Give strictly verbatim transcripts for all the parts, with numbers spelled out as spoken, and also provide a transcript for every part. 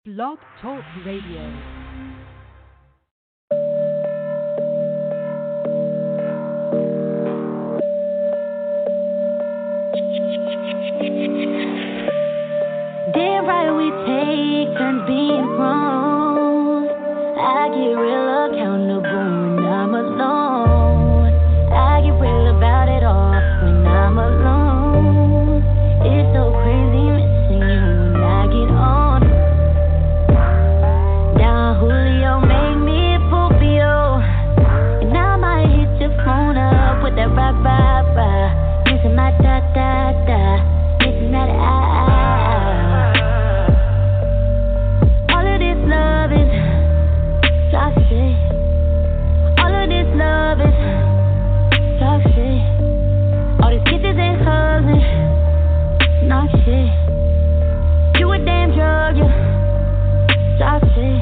Blog Talk Radio. Damn right we take turns being wrong. I get real accountable when I'm alone. I get real about it all when I'm alone. It's so crazy missing you when I get on. Down Julio make me Popio, and I might hit your phone up with that rah rah rah. Missing my da da da, missing that I. Toxic. All of this love is toxic. All these kisses and hugs and knock shit. You a damn drug, you toxic.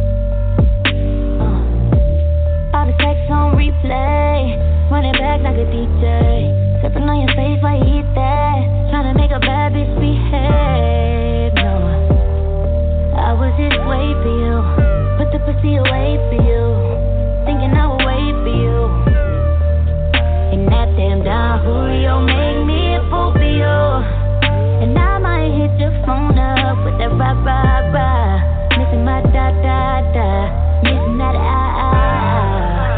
uh. All the sex on replay, running back like a D J. Stepping on your face while you eat that, trying to make a bad bitch behave. No, I was just way for you. Put the pussy away for you, thinking I would wait for you. And that damn Don Julio make me a phobia, and I might hit your phone up with that rah rah rah. Missing my da da da, missing that ah ah.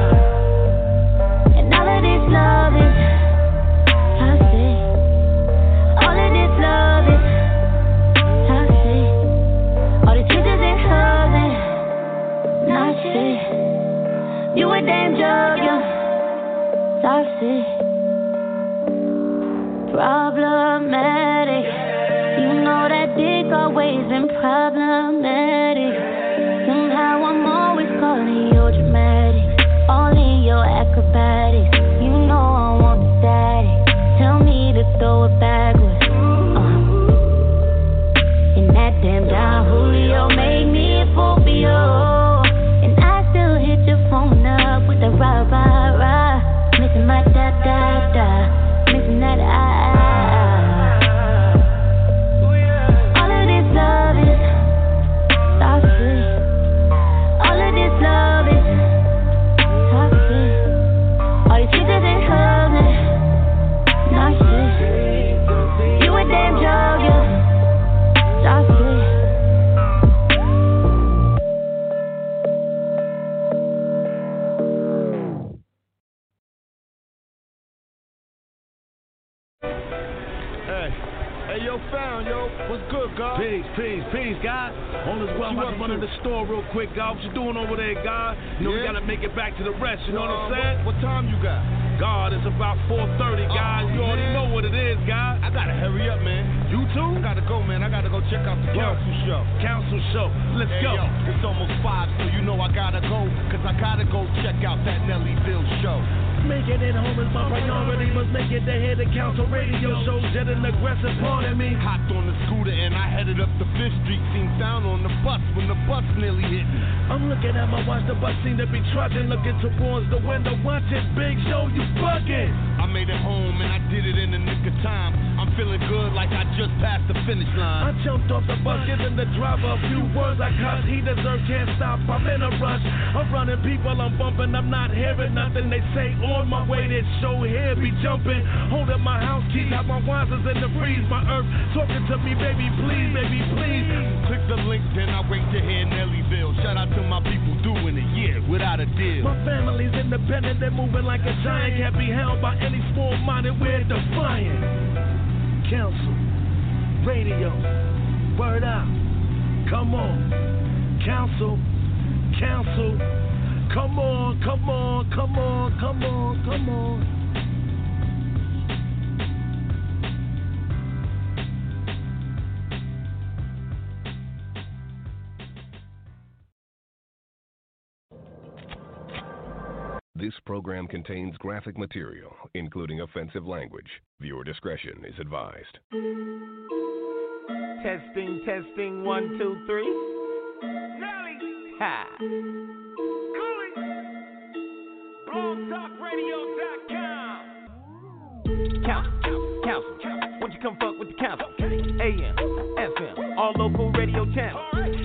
And all of this love is toxic. All of this love is toxic. All these kisses and hugs and not shit. You a damn drug, you toxic. Problematic. You know that dick always been problematic. Somehow I'm always calling you dramatic, all in your acrobatics. You know I want the static. Tell me to throw it backwards. uh. And that damn Don Julio made me a phobia. Hit your phone up with the rah rah rah. Missing my da da da, missing that ah ah. All of this love is toxic. All of this love is toxic. All these kisses and hugs and not shit. You a damn drug, you toxic. Found, yo. What's good, God? Peace, peace, peace, God. All is well. I'm about to run in the store real quick, God. What you doing over there, God? You know, yeah. We gotta make it back to the rest, you know uh, what I'm saying? What, what time you got? God, it's about four thirty, guys. Oh, you already man. know what it is, God. I gotta hurry up, man. You too? I gotta go, man. I gotta go check out the council show. Council show. Let's hey, go. Yo, it's almost five, so you know I gotta go. Cause I gotta go check out that Nellyville show. Making it home is my priority. Must make it to head of council radio shows. Jet an aggressive part of me. Hopped on the scooter and I headed up the Fifth Street. Seemed down on the bus when the bus nearly hit me. I'm looking at my watch. The bus seemed to be trudging. Looking towards the window. Watch it, big show. You bugging. I made it home and I did it in the nick of time. I'm feeling good like I just passed the finish line. I jumped off the bus, giving the driver a few words I cuss. He deserves, can't stop. I'm in a rush. I'm running people. I'm bumping. I'm not hearing nothing. They say on my way. That show here be jumping. Hold up my house keys. Have my wisers in the freeze. My earth talking to me, baby, please, baby, please. Click the link, then I wait to hear Nellyville. Shout out to my people doing it, yeah, without a deal. My family's independent. They're moving like a giant. Can't be held by any small-minded. We're defiant. Council, radio, word out. Come on, council, council. Come on, come on, come on, come on, come on. This program contains graphic material, including offensive language. Viewer discretion is advised. Testing, testing, one, two, three. Nelly! Ha! blog talk radio dot com. Council, council, won't you come fuck with the council? A M, F M, all local radio channels.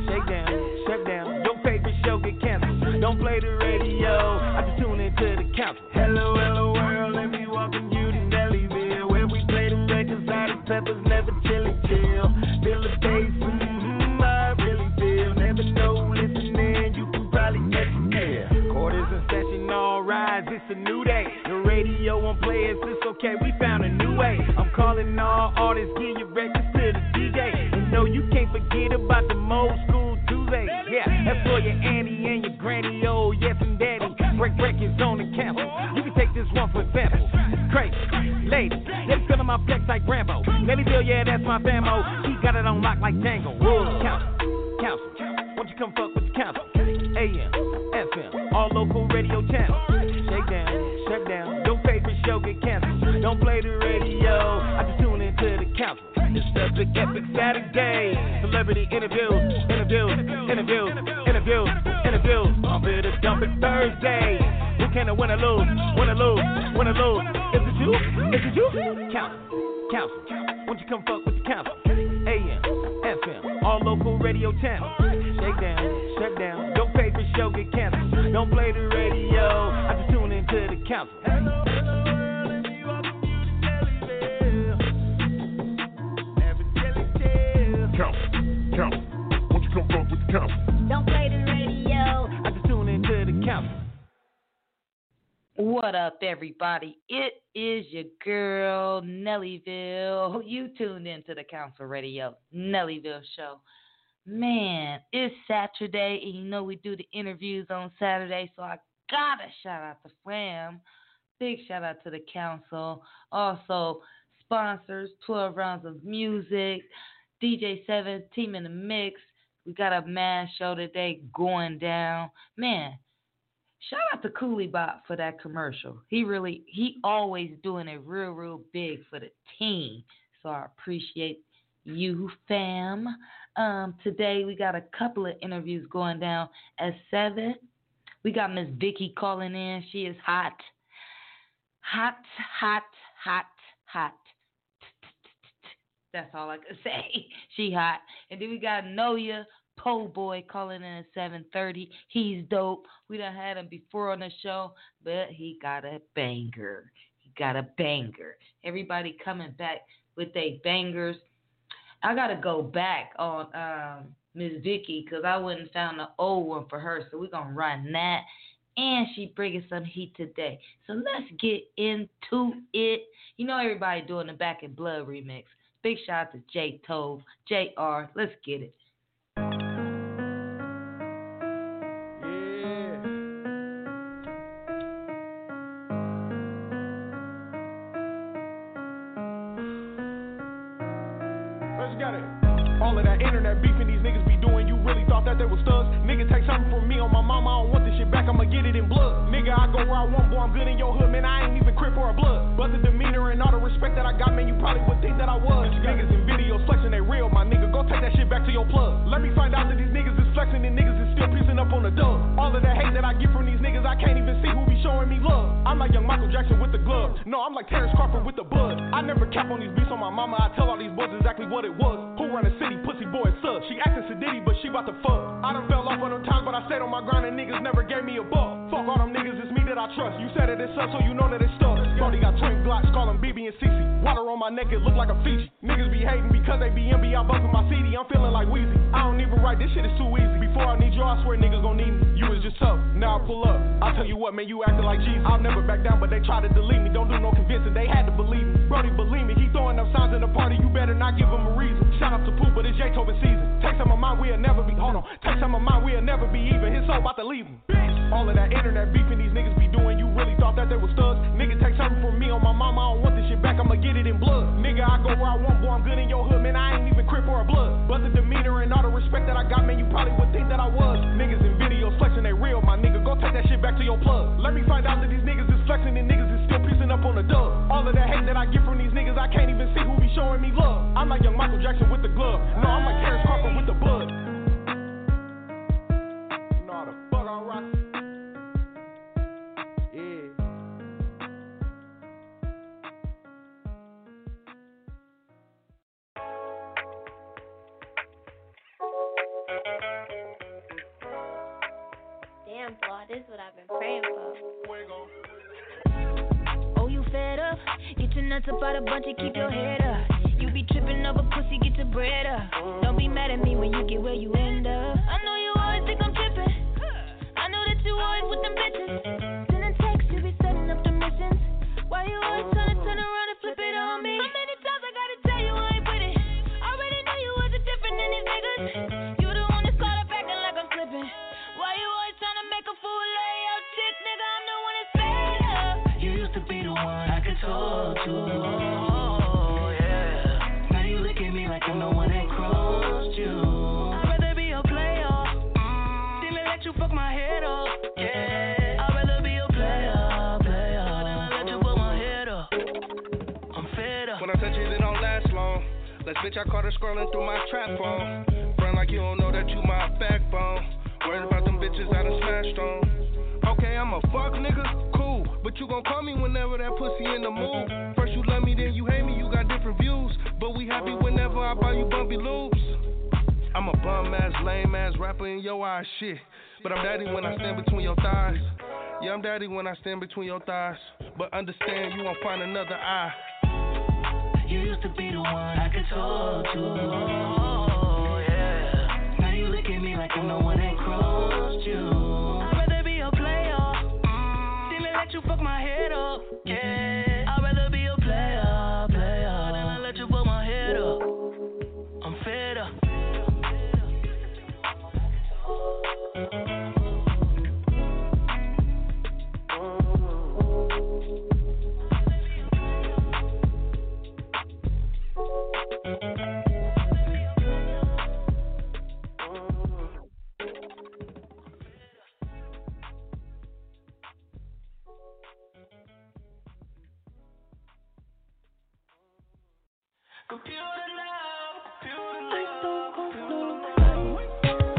calling all artists, give your records to the D J. And no, you can't forget about the old school Tuesday. Yeah, that's for your auntie and your granny, oh yes and daddy. Break records on the cancel. You can take this one for example. Crazy, lady, they feeling my flex like Rambo. Nellyville, yeah, that's my famo. He got it on lock like Django. Whoa, council, council, won't you come fuck with the council? A M, F M, all local radio channels. Shake down, shut down, your favorite show get canceled. Don't play the radio, I just tune into the council. It's the big epic Saturday. Celebrity interviews, interviews, interviews, interviews, interviews. I'm here to dump it Thursday. Who can I win or lose? Win or lose? Win or lose? Is it you? Is it you? Council, council. Won't you come fuck with the council? A M, F M, all local radio channels. Shake down, shut down. Your favorite show get canceled. Don't play the radio. I just tune into the council. Council, council, won't you come fuck with the council? Don't play the radio. I just tune into the council. What up, everybody? It is your girl, Nellyville. You tuned into the Council Radio, Nellyville Show. Man, it's Saturday, and you know we do the interviews on Saturday, so I gotta shout out to Fram. Big shout out to the Council. Also, sponsors, twelve Rounds of Music, D J seven, Team in the Mix. We got a mad show today going down. Man, shout out to Cooley Bop for that commercial. He really, he always doing it real, real big for the team. So I appreciate you, fam. Um, today we got a couple of interviews going down at seven. We got Miss Vicky calling in. She is hot. Hot, hot, hot, hot. That's all I can say. She hot. And then we got Noya Po Boy calling in at seven thirty. He's dope. We done had him before on the show, but he got a banger. He got a banger. Everybody coming back with their bangers. I got to go back on um, Miss Vicky because I went and found the old one for her, so we're going to run that. And she bringing some heat today. So let's get into it. You know everybody doing the Back in Blood remix. Big shout out to J Tove, J R. Let's get it. All of that internet beefing these niggas be doing, you really thought that they was thugs? Nigga, take something from me on my mama, I don't want this shit back, I'ma get it in blood. Nigga, I go where I want, boy, I'm good in your hood, man, I ain't even crip or a blood. But the demeanor and all the respect that I got, man, you probably would think that I was. Niggas in videos flexing, they real, my nigga, go take that shit back to your plug. Let me find out that these niggas is flexing and niggas is still piecing up on the dub. All of that hate that I get from these niggas, I can't even see who be showing me love. I'm like young Michael Jackson with the glove. No, I'm like Terrence Crawford with the bud. I never cap on these beats on my mama, I tell all these boys exactly what it was. Who run the city, pussy boy, sub. She acting sedity, but she bout to fuck. I done fell off on them times, but I stayed on my grind and niggas never gave me a buck. Fuck all them niggas, it's me that I trust. You said that it's us, so you know that it's stuck. Brody got twin Glocks, call them B B and C C. Water on my neck, it look like a Fiji. Niggas be hating because they be M B, I bumping my C D. I'm feeling like Weezy. I don't even write, this shit is too easy. Before I need you, I swear niggas gon' need me. You was just tough, now I pull up. I tell you what, man, you acting like Jesus. I'll never back down, but they try to delete me. Don't do no convincing, they had to believe me. Brody believe me, he throwing up signs in the party. You better not give him a reason. Shout out to Poop, but it's J Tove season. Take some of mine, we'll never be. Hold on, take some of mine, we'll never be even. His soul about to leave him. All of that internet beefing these niggas be doing, you really thought that they was thugs? Nigga, take something from me on my mama, I don't want this shit back, I'ma get it in blood. Nigga, I go where I want, boy, I'm good in your hood, man, I ain't even crip or a blood. But the demeanor and all the respect that I got, man, you probably would think that I was. Niggas in videos flexing, they real, my nigga, go take that shit back to your plug. Let me find out that these niggas is flexing and niggas is still piecing up on the dub. All of that hate that I get from these niggas, I can't even see who be showing me love. I'm like young Michael Jackson with the glove. No, I'm like Terrence Crawford with the bud. No, the fuck I rock. Yeah. Damn, boy, this is what I've been praying for. Oh, you fed up? Get your nuts up out a bunch and keep your head up. You be tripping over pussy, get your bread up. Don't be mad at me when you get where you end up. I know you always think I'm tripping. I know that you always with them bitches. Sending texts, you be setting up the missions. Why you always trying to turn around and flip it on me? How many times a fool of your chick, nigga. I'm the one that's fed up. You used to be the one I could talk to. Oh, yeah. Now you look at me like I'm the one that crossed you. I'd rather be a player mm, than to let you fuck my head up. Yeah. I'd rather be a player, player than to let you fuck my head up. I'm fed up. When I touch it, it don't last long. Let's bitch, I caught her scrolling through my trap phone. Front like you don't know that you my backbone. Worried about them bitches I done smashed on. Okay, I'm a fuck nigga, cool. But you gon' call me whenever that pussy in the mood. First you love me, then you hate me, you got different views. But we happy whenever I buy you bumpy loops. I'm a bum ass, lame ass rapper in your eyes, shit. But I'm daddy when I stand between your thighs. Yeah, I'm daddy when I stand between your thighs. But understand you won't find another eye. You used to be the one I could talk to. Oh, yeah. Now you look at me like I'm the one that crossed you. I'd rather be a player mm, than to let you fuck my head up. Yeah. I'd rather be a player, player than to let you fuck my head up. I'm fed up. Computer love, computer love. I don't want nobody.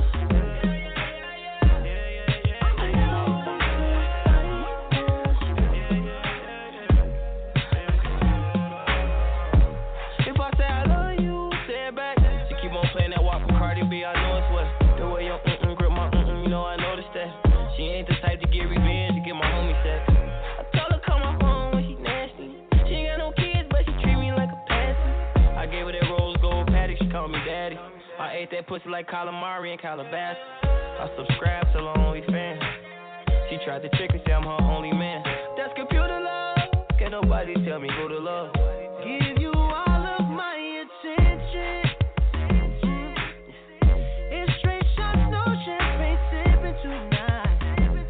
If I say I love you, say it back. She keep on playing that walk from Cardi B, I know it's what. The way your mm-mm grip my mm-mm, you know I noticed that. She ain't the type to get revenge, to get my homie sex. I told her call my phone when she nasty. She ain't got no kids, but she treat me like a patsy. I gave her that rose gold paddock, she called me daddy. I ate that pussy like calamari in Calabasas. I subscribed to her OnlyFans. She tried to trick me, say I'm her only man. That's computer love. Can't nobody tell me go to love. Give you all of my attention. It's straight shots, no champagne sipping tonight.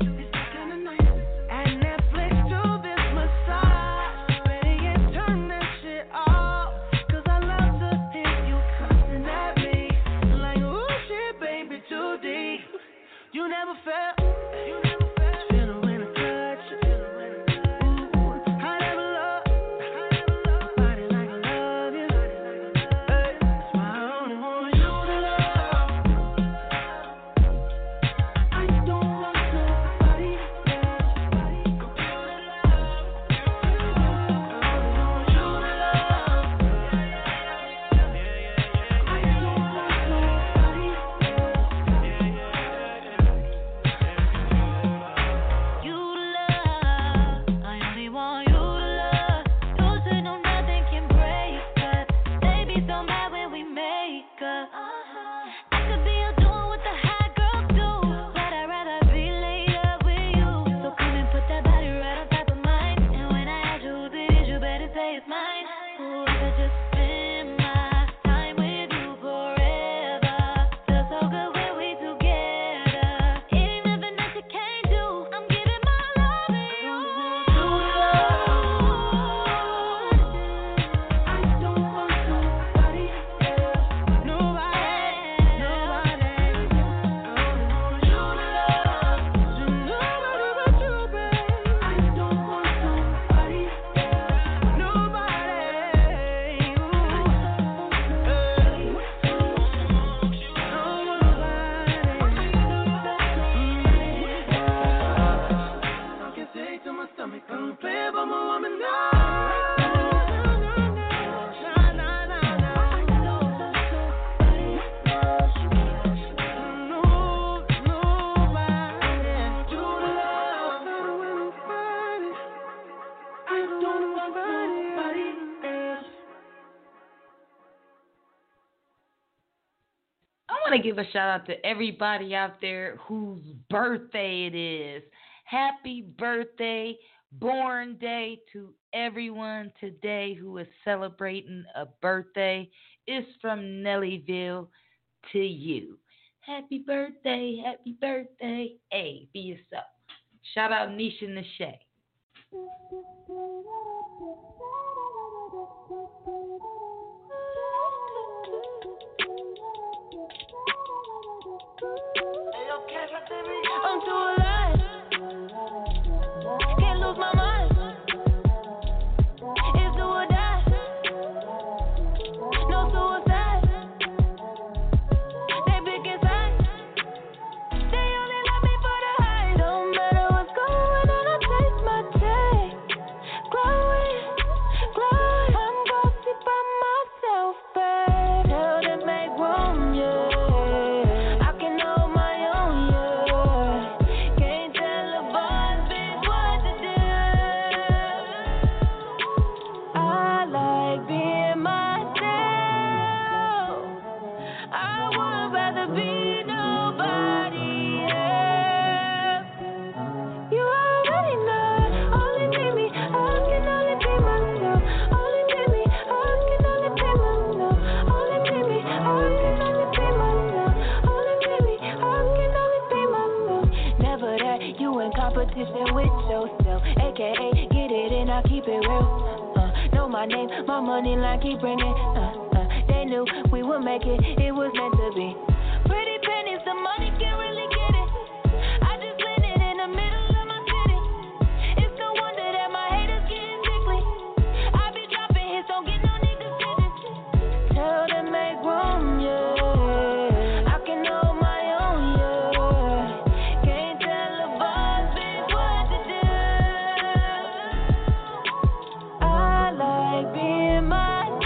And Netflix to this massage. Better yet, turn that shit off. Cause I love to hear you cussing at me. Like, ooh, shit, baby, too deep. You never felt. You never felt. Feel when I touch you. Ooh, I never love. I never love. Body like I love you. Hey, that's why I only want you to love. I don't want nobody else. Computer love. I only want you to love. I don't want nobody You to love, I only want you to love. Don't say no, nothing can break us. They be so mad when we make up. I could be out doing what the hot girls do, but I'd rather be laid up with you. So come and put that body right on top of mine. And when I ask you whose it is, you better say it's mine. Ooh, I could just spend my time with you forever. Feels so good when we together. Ain't nothing that you can't do. I'm giving my love to you. I don't want nobody else. Nobody, nobody. I only want you to love. So nobody but you, babe. I don't want nobody else. Nobody. I can take to my stomach, I'm playing by my woman now. Nah, nah, nah, nah. No, nobody. You to love. I don't want nobody else. I want to give a shout out to everybody out there whose birthday it is. Happy birthday, born day to everyone today who is celebrating a birthday. It's from Nellyville to you. Happy birthday, happy birthday. Hey, be yourself. Shout out Nisha Nashay. I'm too alive. Can't lose my mind. It's do or die. No suicide. They big inside. They only love me for the high. Don't matter what's going on, I take my take. Glowing, glowing. I'm bossy by myself, babe. Tell them make room, yeah. Competition with yourself, aka get it and I keep it real. Uh, know my name, my money line keep ringing. Uh, uh, they knew we would make it, it was meant to be. Pretty pennies, the money can't really get it. I just landed in the middle of my city. It's no wonder that my haters getting sickly. I be dropping hits, don't get no niggas sitting. Tell them make room, yeah. I can hold my own, yeah. Can't tell a boss bitch what to do. I like being myself.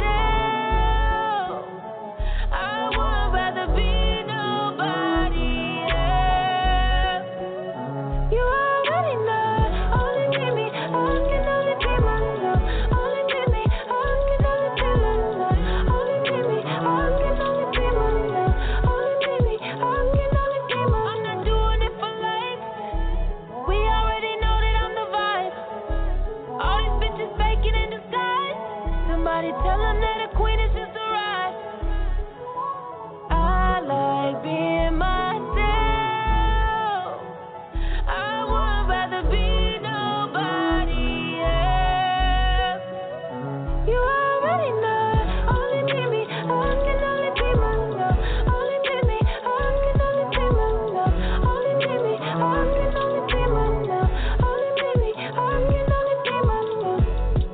I would rather be nobody else. You already know. Only be me. I can only be myself. Only be me. I can only be myself. Only be me. I can only be myself. Only be me. I can only be myself. I'm not doing it for likes. We already know that I'm the vibe. All these bitches faking in disguise. Somebody tell them that a queen is just a ride. I like being myself. I would rather be nobody else. You already know. Only be me. I can only be myself. Only be me. I can only be myself. Only be me. I can only be myself. Only be me. I can only be myself.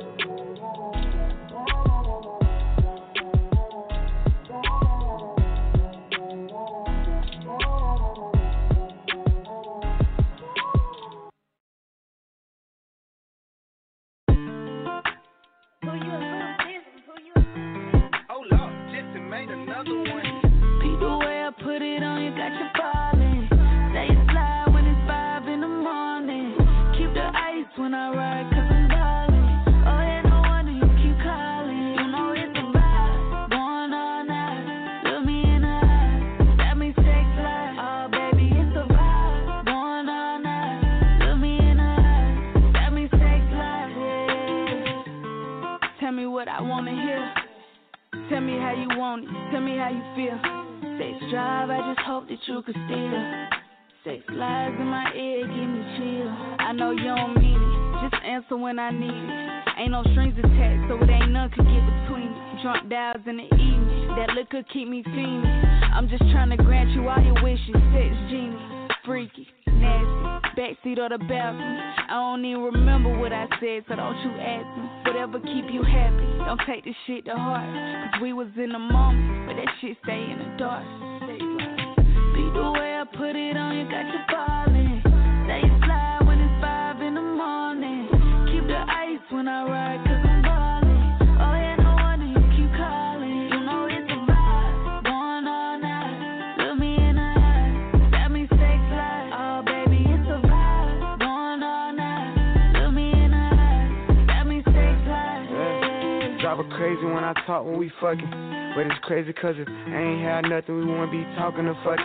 Oh Lord, Jesse made another one. Beat the way I put it on you, got you falling. Say it slide when it's five in the morning. Keep the ice when I ride, cause I'm darling. Oh yeah, no wonder you keep calling. You know it's a vibe, going all night. Look me in the eye, let me sex life. Oh baby, it's a vibe, going all night. Look me in the eye, let me sex life. Yeah. Tell me what I wanna hear. Tell me how you want it, tell me how you feel. Sex drive, I just hope that you could steal. Sex lies in my ear, give me chill. I know you don't mean it, just answer when I need it. Ain't no strings attached, so it ain't none could get between it. Drunk dials in the evening, that liquor keep me fiending. I'm just trying to grant you all your wishes. Sex genie, freaky, nasty, backseat or the balcony. I don't even remember what I said, so don't you ask me. Whatever keep you happy, don't take this shit to heart. Cause we was in the moment, but that shit stay in the dark. Beat the way I put it on you, got you falling. Say it slide when it's five in the morning. Keep the ice when I ride, cause I'm balling. Oh yeah, no wonder you keep calling. You know it's a vibe, going all night. Look me in the eye, let me sex life. Oh baby, it's a vibe, going all night. Look me in the eye, let me sex life. Yeah. Drive her crazy when I talk when we fucking. But it's crazy cause if I ain't had nothing, we wouldn't be talking or fucking.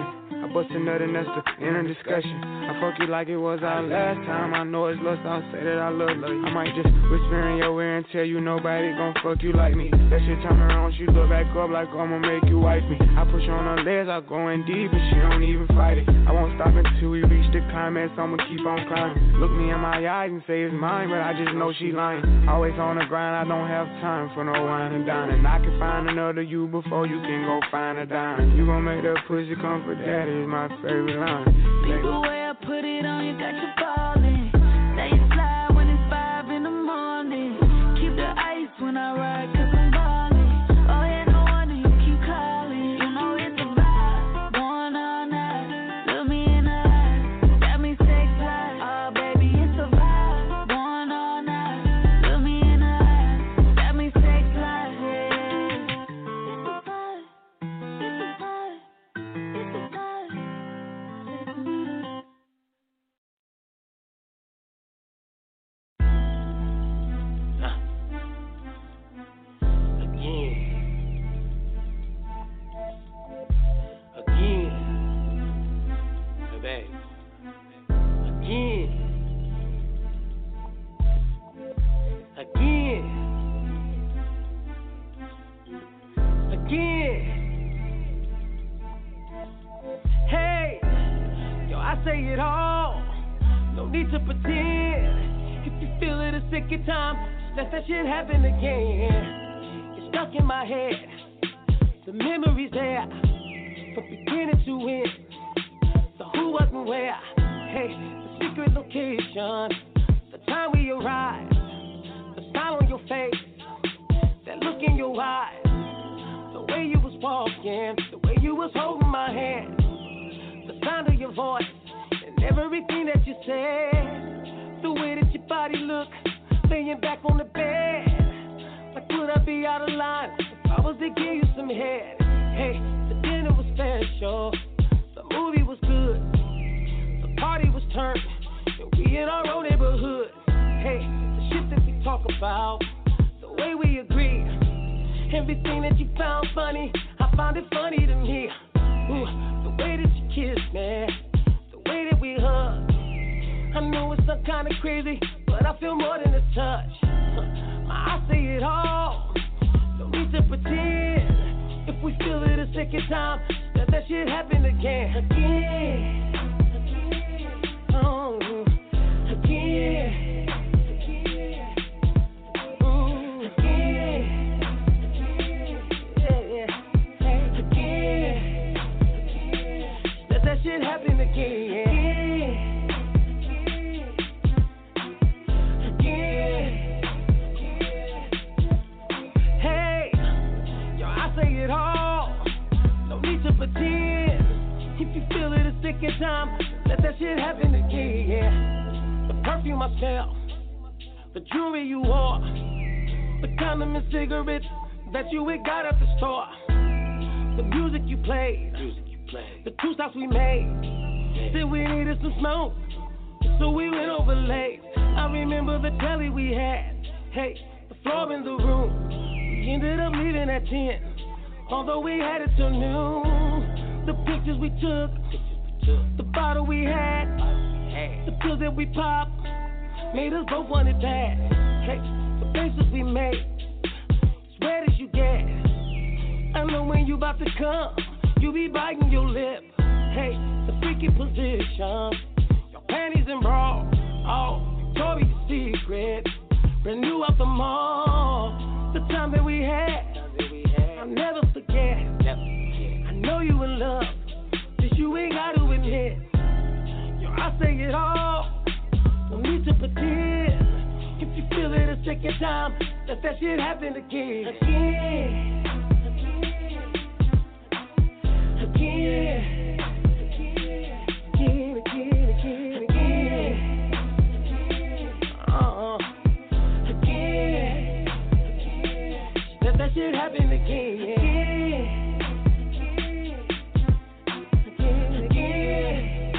I bust another and that's the end of discussion. I fuck you like it was our last time. I know it's lust, I'll say that I love you. I might just whisper in your ear and tell you nobody gon' fuck you like me. That shit turn around, she look back up like I'ma make you wife me. I push her on her legs, I go in deep, but she don't even fight it. I won't stop until we reach the climax, I'ma keep on climbing. Look me in my eyes and say it's mine, but I just know she lying. Always on the grind, I don't have time for no wine and dining. I can find another you before you can go find a dime. You gon' make that pussy come for daddy is my favorite line. Like the way I put it on, you got your ballin'. Now you slide when it's five in the morning. Keep the ice when I ride, cause I'm ballin'. Oh yeah, no wonder you keep calling. You know it's a vibe, going all night. Look me in the eyes, got me sex light. Oh baby, it's a vibe, going all night. Look me in the eyes, got me sex light. Yeah, it's a vibe, it's a vibe, it's a vibe. Say it all, no need to pretend. If you feel it a second time, just let that shit happen again. It's stuck in my head, the memory's there, from beginning to end. So who wasn't where? Hey, the secret location, the time we arrived, the smile on your face, that look in your eyes, the way you was walking, the way you was holding my hand, the sound of your voice. Everything that you said, the way that your body look, laying back on the bed, like would I be out of line if I was to give you some head? Hey, the dinner was special, the movie was good, the party was turned, and we in our own neighborhood. Hey, the shit that we talk about, the way we agree, everything that you found funny, I found it funny to me. Ooh, the way that you kissed me, way that we hug. I know it's some kind of crazy, but I feel more than a touch. I say it all, don't need to pretend. If we feel it a second time, let that shit happen again. Again, again, oh, again. Shit happen again. Again. Hey, yo, I say it all. No need to pretend. If you feel it a second time, let that shit happen again. The perfume I smell, the jewelry you wore, the condom and cigarettes that you had got at the store, the music you played. The two stops we made, said we needed some smoke, so we went over late. I remember the telly we had, hey, the floor in the room. We ended up leaving at ten, although we had it till noon. The pictures we took, the bottle we had, the pills that we popped, made us both want it bad. Hey, the faces we made, as red as you get. I know when you about to come, you be biting your lip. Hey, the freaky position, your panties and bra, oh, Victoria's Secret, brand new off the mall. The time that we had, I'll never forget. I know you in love, but you ain't got to admit. Yo, I say it all, don't need to pretend. If you feel it a second time, let that shit happen again. Again. Again, again, again, again, again, uh-uh, again, let that shit happen again, again, again,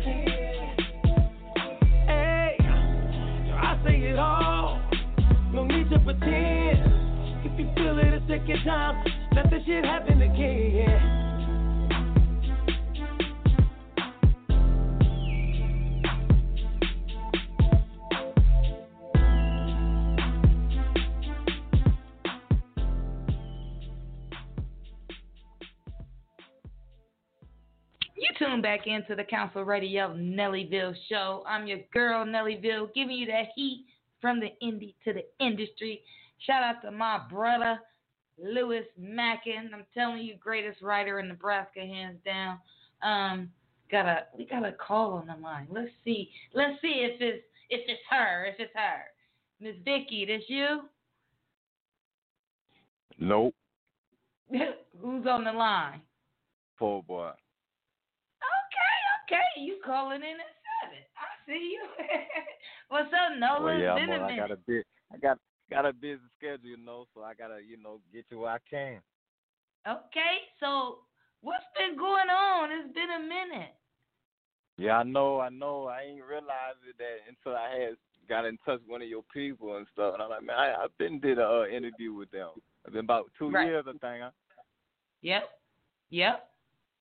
hey, I say it all, no need to pretend. If you feel it a second time, let that shit happen again. tuned back into the Council Radio Nellyville Show. I'm your girl, Nellyville, giving you that heat from the indie to the industry. Shout out to my brother, Lewis Mackin. I'm telling you, greatest writer in Nebraska, hands down. Um, got a we got a call on the line. Let's see. Let's see if it's if it's her. If it's her. Miss Vicky, this you? Nope. Who's on the line? Poor boy. Okay, okay. You calling in at seven. I see you. What's up, Nola? Well, yeah, it's been I'm, a I minute. got a bit. I got got a busy schedule, you know, so I gotta, you know, get you where I can. Okay, so what's been going on? It's been a minute. Yeah, I know, I know. I ain't realized it that until I had got in touch with one of your people and stuff. And I'm like, man, I, I've been did a uh, interview with them. It's been about two Right. years, I think. Huh? Yep, yep.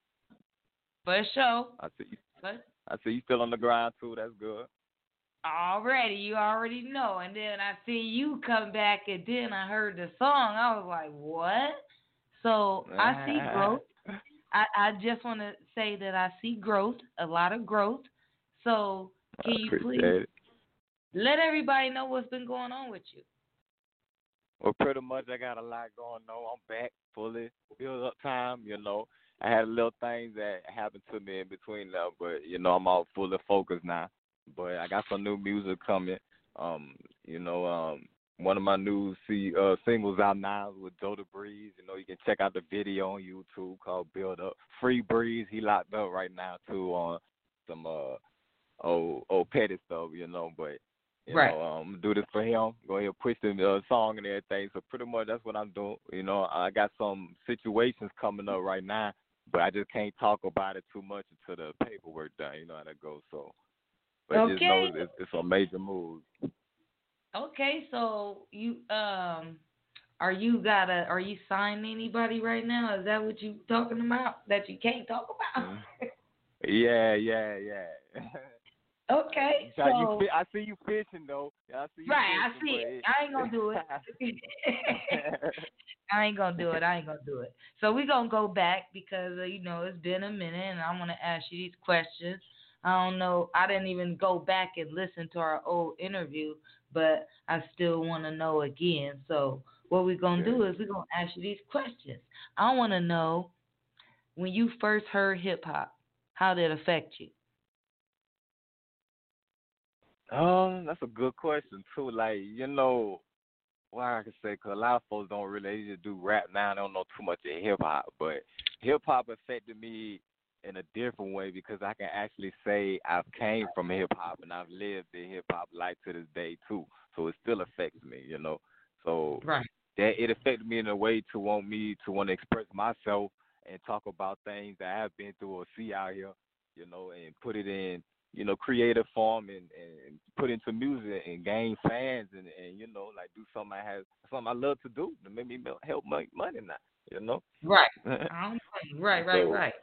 For sure. I see. You, But I see you still on the grind too. That's good. already, you already know. And then I see you come back, and then I heard the song. I was like, what? So I see growth. I, I just want to say that I see growth, a lot of growth. So can you please it. let everybody know what's been going on with you? Well, pretty much I got a lot going on. I'm back fully build up time, you know. I had a little things that happened to me in between now, but, you know, I'm all fully focused now. But I got some new music coming. Um, you know, um, one of my new C, uh, singles out now with Doda Breeze. You know, you can check out the video on YouTube called Build Up. Free Breeze, he locked up right now, too, on some uh, old, old petty stuff, you know. But, you right. know, um, do this for him. Go ahead and push the uh, song and everything. So pretty much that's what I'm doing. You know, I got some situations coming up right now, but I just can't talk about it too much until the paperwork done. You know how that goes. So, but okay. just know it's, it's a major move. Okay, so you um, are you got a are you signing anybody right now? Is that what you talking about? That you can't talk about? Yeah, yeah, yeah. Okay, so so you, I see you fishing though. I see you right, fishing, I see it. it. I ain't gonna do it. I ain't gonna do it. I ain't gonna do it. So we gonna go back because uh, you know it's been a minute, and I want to ask you these questions. I don't know. I didn't even go back and listen to our old interview, but I still want to know again. So what we're going to do is we're going to ask you these questions. I want to know, when you first heard hip-hop, how did it affect you? Um, that's a good question, too. Like, you know, what I can say, because a lot of folks don't really, they just do rap now. They don't know too much of hip-hop. But hip-hop affected me in a different way because I can actually say I've came from hip-hop and I've lived the hip-hop life to this day, too. So it still affects me, you know. So right. that it affected me in a way to want me to want to express myself and talk about things that I've been through or see out here, you know, and put it in, you know, creative form and, and put into music and gain fans and, and, you know, like do something I have, something I love to do to make me help make money now, you know. Right. right, right, right, so, right.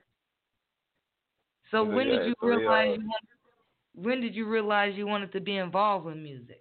So when yeah, did you so realize yeah. you wanted, when did you realize you wanted to be involved with music?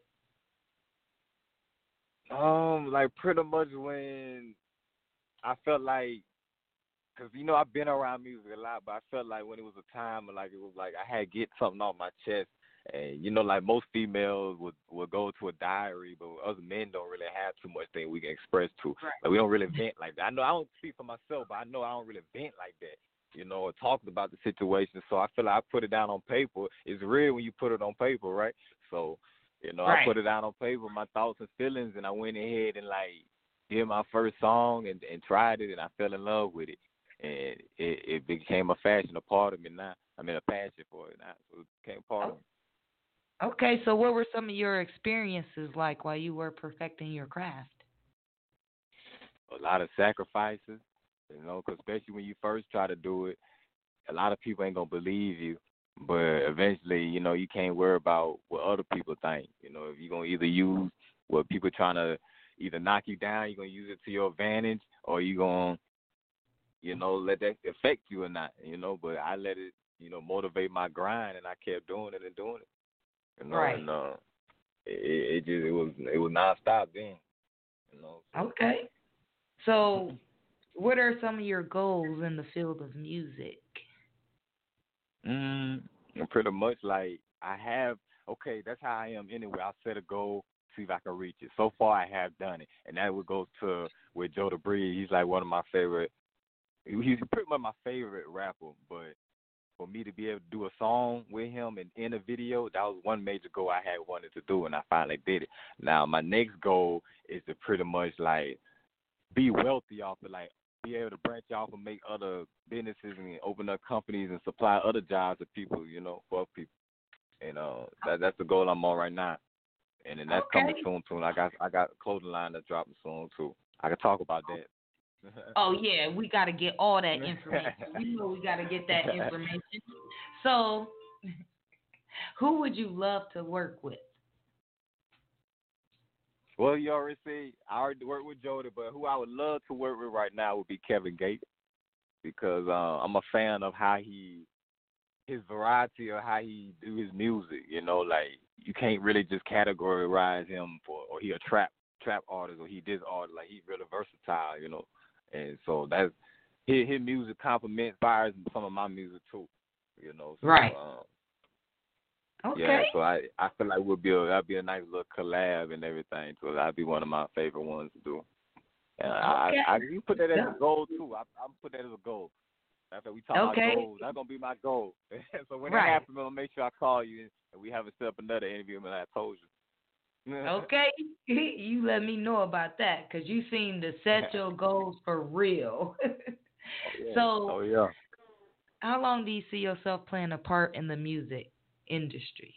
Um, like pretty much when I felt like, cause you know I've been around music a lot, but I felt like when it was a time like it was like I had to get something off my chest, and you know like most females would would go to a diary, but other men don't really have too much thing we can express to. Right. Like we don't really vent like that. I know I don't speak for myself, but I know I don't really vent like that. You know, or talked about the situation. So I feel like I put it down on paper. It's real when you put it on paper, right? So, you know, right. I put it down on paper, my thoughts and feelings, and I went ahead and, like, did my first song and, and tried it, and I fell in love with it. And it, it became a fashion, a part of me now. I mean, a passion for it now. So it became part of me. Okay, so what were some of your experiences like while you were perfecting your craft? A lot of sacrifices. You know, cause especially when you first try to do it, a lot of people ain't going to believe you. But eventually, you know, you can't worry about what other people think. You know, if you're going to either use what people trying to either knock you down, you're going to use it to your advantage, or you're going to, you know, let that affect you or not, you know. But I let it, you know, motivate my grind, and I kept doing it and doing it. You know, right. and uh, it, it just, it was, it was nonstop then, you know. So. Okay. So what are some of your goals in the field of music? And pretty much like I have. Okay, that's how I am anyway. I set a goal, see if I can reach it. So far, I have done it, and that would go to with Joe DeBreed. He's like one of my favorite. He's pretty much my favorite rapper. But for me to be able to do a song with him and in a video, that was one major goal I had wanted to do, and I finally did it. Now my next goal is to pretty much like be wealthy off of like be able to branch off and make other businesses and open up companies and supply other jobs to people, you know, for people. And uh, that, that's the goal I'm on right now, and then that's okay. coming soon. Soon, I got I got a clothing line that's dropping soon too. I can talk about that. Oh yeah, we got to get all that information. You know, we got to get that information. So, who would you love to work with? Well, you already see, I already worked with Jody, but who I would love to work with right now would be Kevin Gates, because uh, I'm a fan of how he. His variety of how he do his music, you know, like you can't really just categorize him for, or he a trap trap artist, or he this artist, like he's really versatile, you know, and so that's his, his music complements, inspires some of my music too, you know. So, right. Um, okay. Yeah, so I I feel like we'll be a, that'll be a nice little collab and everything, so that'll be one of my favorite ones to do. And okay. I, I, I you put that as a goal too. I I put that as a goal. After we talk okay. about goals, that's gonna be my goal. So when right. that happens, I'll make sure I call you and we have a set up another interview. And I told you. Okay, you let me know about that because you seem to set your goals for real. oh, yeah. So, oh yeah. How long do you see yourself playing a part in the music industry?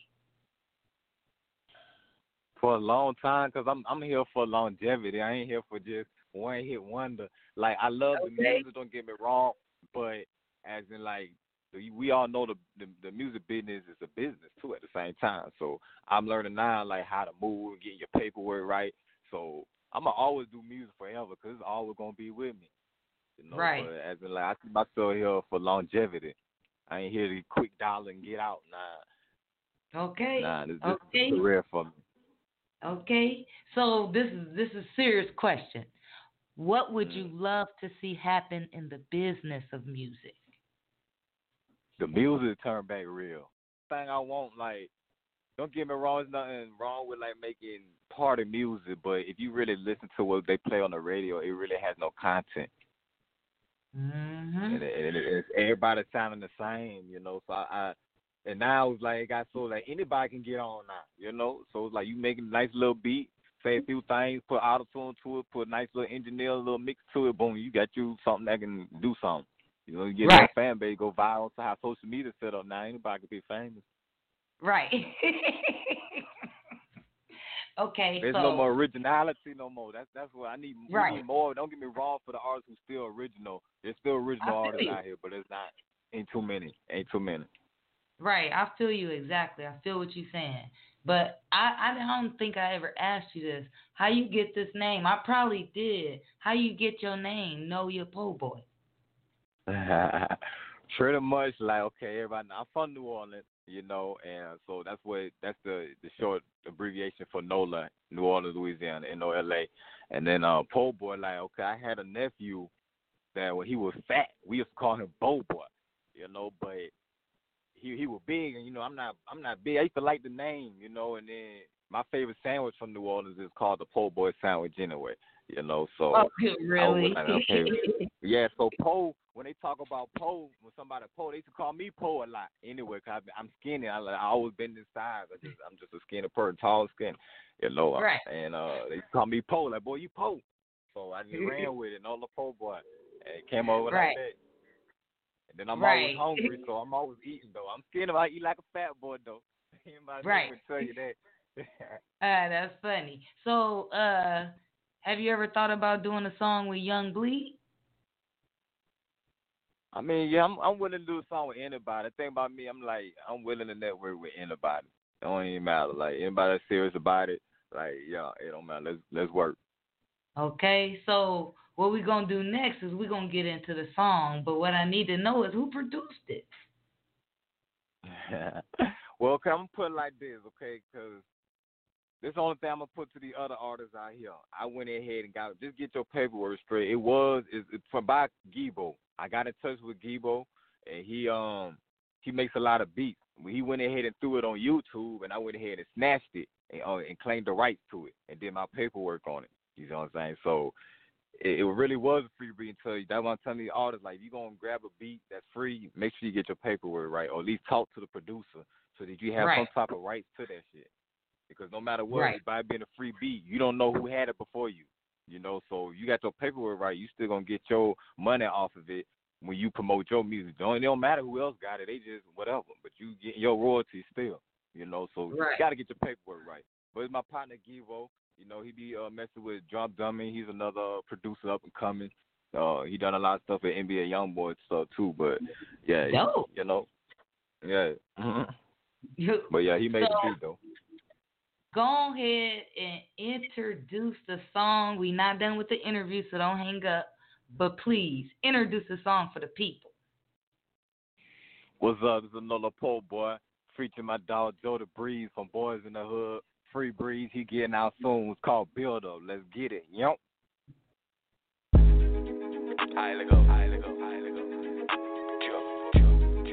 For a long time, cause I'm I'm here for longevity. I ain't here for just one hit wonder. Like I love okay. the music. Don't get me wrong. But as in, like, we all know the, the the music business is a business, too, at the same time. So I'm learning now, like, how to move and get your paperwork right. So I'm going to always do music forever because it's always going to be with me. You know? Right. But as in, like, I see myself here for longevity. I ain't here to quick dollar and get out. Nah. Okay. Nah, this, okay. this is a career for me. Okay. So this is this is a serious question. What would you love to see happen in the business of music? The music turn back real. Thing I want, like, don't get me wrong, there's nothing wrong with, like, making party music, but if you really listen to what they play on the radio, it really has no content. Mm-hmm. And, it, and it, it's everybody sounding the same, you know, so I, I and now it's like, it got so, like, anybody can get on now, you know, so it's like you making a nice little beat, say a few things, put auto-tune to it, put a nice little engineer, a little mix to it, boom, you got you something that can do something. You know, you get right. that fan base, go viral to how social media set up now. Anybody can be famous. Right. okay, There's so. no more originality no more. That's that's what I need. Right. We need more. Don't get me wrong for the artists who's still original. There's still original artists you. out here, but it's not. Ain't too many. Ain't too many. Right. I feel you exactly. I feel what you're saying. But I, I don't think I ever asked you this. How you get this name? I probably did. How you get your name? Know your po' boy. Pretty much like, okay, everybody, I'm from New Orleans, you know, and so that's what, that's the, the short abbreviation for NOLA, New Orleans, Louisiana, N O L A. And then uh, po' boy, like, okay, I had a nephew that when he was fat, we used to call him Bo Boy, you know, but he he was big, and, you know, I'm not I'm not big. I used to like the name, you know, and then my favorite sandwich from New Orleans is called the po' boy sandwich anyway, you know, so. Oh, really? I was like, okay. Yeah, so Po, when they talk about Po, when somebody Po, they used to call me Po a lot anyway, because I'm skinny. I, I always been this size. I just, I'm just a skinny person, tall skin, you know. Right. And uh, they used to call me Po, like, boy, you Po. So I just ran with it, and all the Po boy. And it came over right. like that. And then I'm right. always hungry, so I'm always eating, though. I'm skinny, but I eat like a fat boy, though. Anybody right. would tell you that. Ah, that's funny. So, uh, have you ever thought about doing a song with Young Bleed? I mean, yeah, I'm I'm willing to do a song with anybody. The thing about me, I'm like, I'm willing to network with anybody. It don't even matter. Like, anybody that's serious about it, like, yeah, it don't matter. Let's let's work. Okay, so what we're going to do next is we're going to get into the song, but what I need to know is who produced it. Well, okay, I'm going to put it like this, okay, because this is the only thing I'm going to put to the other artists out here. I went ahead and got, just get your paperwork straight. It was, it's, it's from by Gibo. I got in touch with Gibo, and he um he makes a lot of beats. When he went ahead and threw it on YouTube, and I went ahead and snatched it and, uh, and claimed the rights to it and did my paperwork on it. You know what I'm saying? So it, it really was a free beat until that's what I'm telling the artists, like, if you're going to grab a beat that's free, make sure you get your paperwork right, or at least talk to the producer so that you have right. some type of rights to that shit. Because no matter what, right. by being a free beat, you don't know who had it before you. You know, so you got your paperwork right, you still going to get your money off of it when you promote your music. Don't, it don't matter who else got it. They just whatever. But you get your royalties still, you know. So right. you got to get your paperwork right. But it's my partner, Givo. You know, he be uh, messing with Drop Dummy. He's another producer up and coming. Uh, he done a lot of stuff at N B A Youngboy stuff, too. But, yeah, Dope. you know. Yeah. Mm-hmm. But, yeah, he made so, the beat, though. Go ahead and introduce the song. We not done with the interview, so don't hang up. But please, introduce the song for the people. What's up? This is another Poe Boy, featuring my dog Joe the Breeze from Boys in the Hood. Free Breeze, he getting out soon. It's called Build Up. Let's get it. Yep. Alright, let go. Alright, let go. Alright, let go. Jump, jump,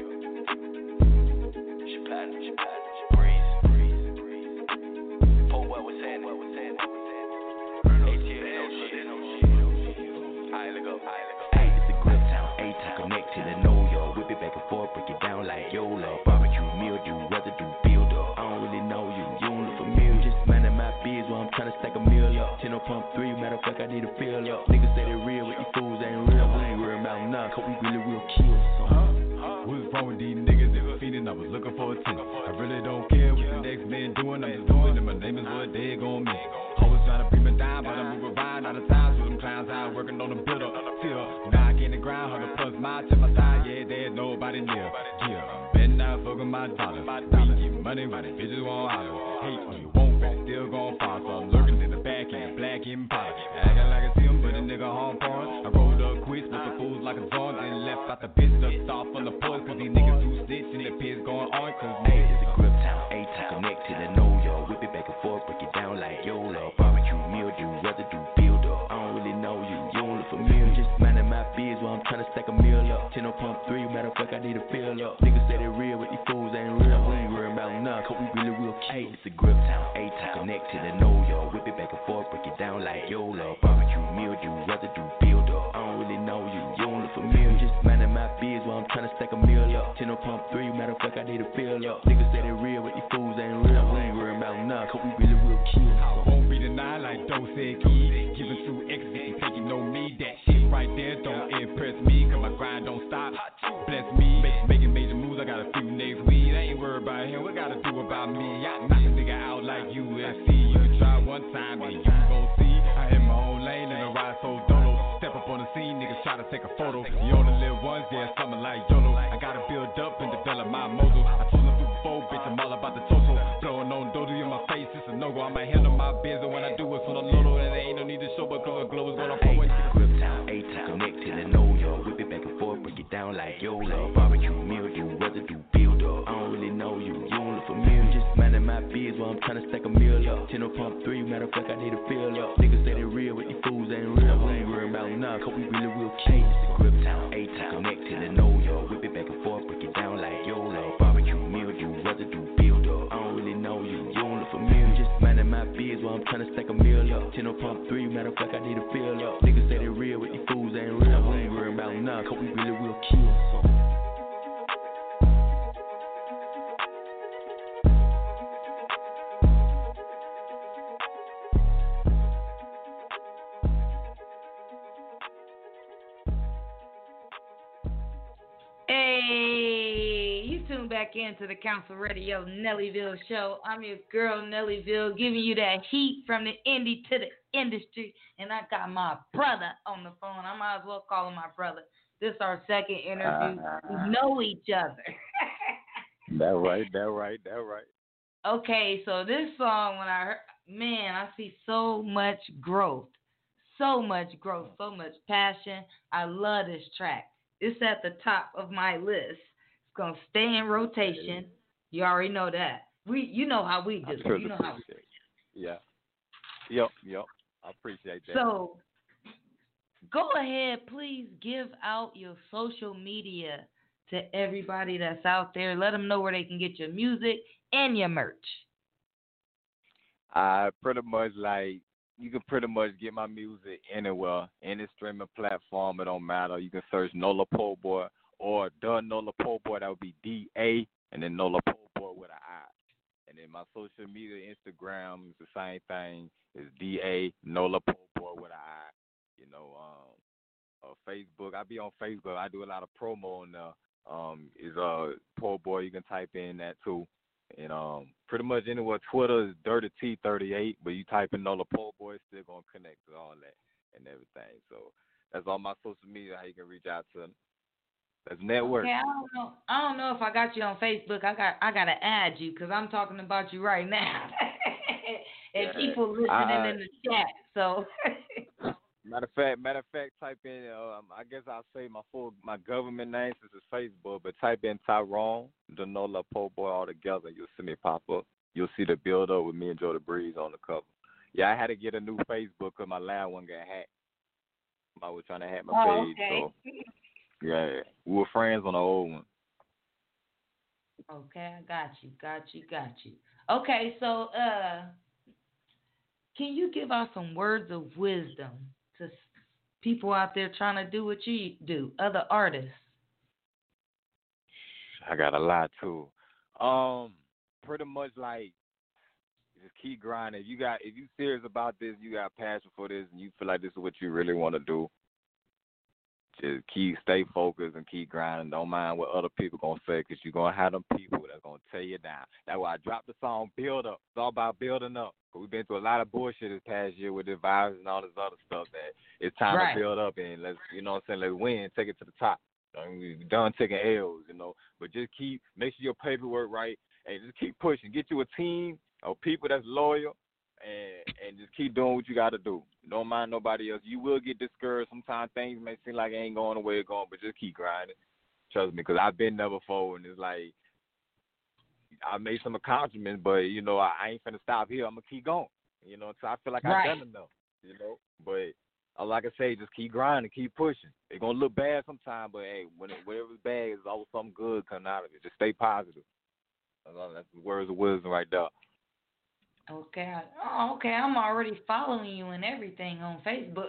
jump. She platinum, she platinum, she breeze, breeze, breeze. Poe Boy was saying, what was saying, what was saying. A T L, no shit, no shit, no shit. Alright, let go. Alright, let go. Hey, it's a grip town, A-Town connected and know y'all. Whip it back and forth, break it down like YOLO. Barbecue, mildew, residue, build up. I don't really know you, you don't look familiar. Just minding my biz while I'm trying to stack a meal up. ten oh pump three, matter of fact, I need a fill up. Niggas say they real, but these fools ain't real. We ain't worried about none, cause we really will kill some. What's wrong with these niggas? They were feeding, I was looking for attention. I really don't care what the next man doing, I'm just doing it. My name is what they gon' me. Always trying to bring me down, but I move around out of times with them clowns out working on the build up. Still, now I get in the ground, one hundred plus miles to my side, yeah, there's nobody near. Yeah, been out fucking my dollars. We get money when the bitches won't holler. Hate when you won't back, still gon' fall. So I'm lurking in the back end, black and pot. Acting like I see him, but a nigga home porn. I rolled up quick, with the fools like a zone, then left out the bitch up off on the porch, cause these niggas too snitch and the piss going on, cause hey, it's a grip town, A-Town connected and know y'all. Whip it back and forth, break it down like YOLO. Barbecue, mildew, residue, build up. I don't really know you, you don't look familiar. Just minding my biz while I'm trying to stack a meal up. ten oh pump three, matter of fact, I need a fill up. Niggas say they real, but these fools ain't real. We ain't worried about none, cause we really will kill. Hey, it's a grip town, A-Town connected and know y'all. Whip it back and forth, break it down like YOLO. Barbecue, mildew, residue, build up. I don't really know you, you don't look familiar. Just minding my biz while I'm trying to stack a meal up. ten oh pump three, matter of fact, I need a fill up. Niggas say they real, but these fools ain't real. We ain't worried about none, cause we really will kill. I won't be denied like Doe said, key. Giving true ecstasy, think you know me. That shit right there don't impress me, cause my grind don't stop. Bless me, Make, making major moves, I got a few niggas weed. I ain't worried about him, what gotta do about me? I knock a nigga out like U F C. You can try one time and you gon' see. I hit my own lane and I ride so dolo. Step up on the scene, niggas try to take a photo. You only live once, yeah, something like YOLO. I gotta build up and develop my mojo. I told them before, bitch, I'm all about the total. Blowing on dodo in my face, it's a no-go. I might handle my business when I do it for the lolo. And there ain't no need to show, but cause the glow is what I'm flowing. Grip town, A-Town connected and know y'all. Whip it back and forth, break it down like YOLO. Barbecue, mildew, residue, build up. I don't really know you, you don't look familiar. Just minding my biz while I'm trying to stack a meal up. ten oh pump three, matter of fact, I need a fill up. Niggas say they real, but these fools ain't real. We ain't worried about none, cause we really will kill. It's a grip town, A-Town connected and know y'all. Whip it back and forth, break it down like YOLO. Barbecue, mildew, residue, build up. I don't really know you, you don't look familiar. Just minding my biz while I'm trying to stack a meal up. ten oh pump three, matter of fact, I need a fill up. Niggas say they real, but these fools ain't real. We ain't worried about none, cause we really will kill some. Hey, you tune back into the Council Radio Nellyville show. I'm your girl Nellyville, giving you that heat from the indie to the industry. And I got my brother on the phone. I might as well call him my brother. This is our second interview. Uh, we know each other. That right, that right, that right. Okay, so this song, when I heard, man, I see so much growth. So much growth, so much passion. I love this track. It's at the top of my list. It's gonna stay in rotation. You already know that. We, you know how we do. Sure you know how we do. Yeah. Yep. Yep. I appreciate that. So, go ahead, please give out your social media to everybody that's out there. Let them know where they can get your music and your merch. I pretty much like, you can pretty much get my music anywhere, any streaming platform. It don't matter. You can search Nola Po Boy or the Nola Po Boy. That would be D A and then Nola Po Boy with an I. And then my social media, Instagram is the same thing. It's D A Nola Po Boy with an I. You know, um, uh, Facebook. I be on Facebook. I do a lot of promo on there. Um, is uh Po Boy. You can type in that too. And um, pretty much anywhere. Twitter is Dirty T thirty-eight, but you type in Nola Po Boy, it's still gonna connect to all that and everything. So that's all my social media. How you can reach out to them. That's network. Okay, I don't know. I don't know if I got you on Facebook. I got. I gotta add you because I'm talking about you right now, and Yeah, people listening I- in the chat. So. Matter of fact, matter of fact, type in. Um, I guess I'll say my full my government name since it's Facebook, but type in Tyrone the Nola Po Boy all together. You'll see me pop up. You'll see the build up with me and Joe the Breeze on the cover. Yeah, I had to get a new Facebook because my last one got hacked. I was trying to hack my Oh, page, okay. so yeah, we were friends on the old one. Okay, I got you, got you, got you. Okay, so uh, can you give out some words of wisdom to s- people out there trying to do what you do, other artists? I got a lot too. Um, pretty much like just keep grinding. If you got, if you serious about this, you got passion for this, and you feel like this is what you really want to do. Just keep, stay focused and keep grinding. Don't mind what other people gonna say, cause you're gonna have them people that's gonna tear you down. That's why I dropped the song "Build Up." It's all about building up. Cause we've been through a lot of bullshit this past year with the virus and all this other stuff. That it's time Right. to build up and let's, you know what I'm saying, let's win, take it to the top. I mean, we're done taking L's, you know. But just keep, make sure your paperwork right, and just keep pushing. Get you a team of people that's loyal, and and just keep doing what you got to do. Don't mind nobody else. You will get discouraged. Sometimes things may seem like it ain't going the way it's going, but just keep grinding. Trust me, because I've been there before, and it's like I made some accomplishments, but, you know, I, I ain't finna stop here. I'm going to keep going, you know, until I feel like Right. I've done enough, you know. But all I can say, just keep grinding, keep pushing. It's going to look bad sometimes, but, hey, when it, whatever's bad, there's always something good coming out of it. Just stay positive. That's, all, that's the words of wisdom right there. Okay. I- Oh, okay. I'm already following you and everything on Facebook.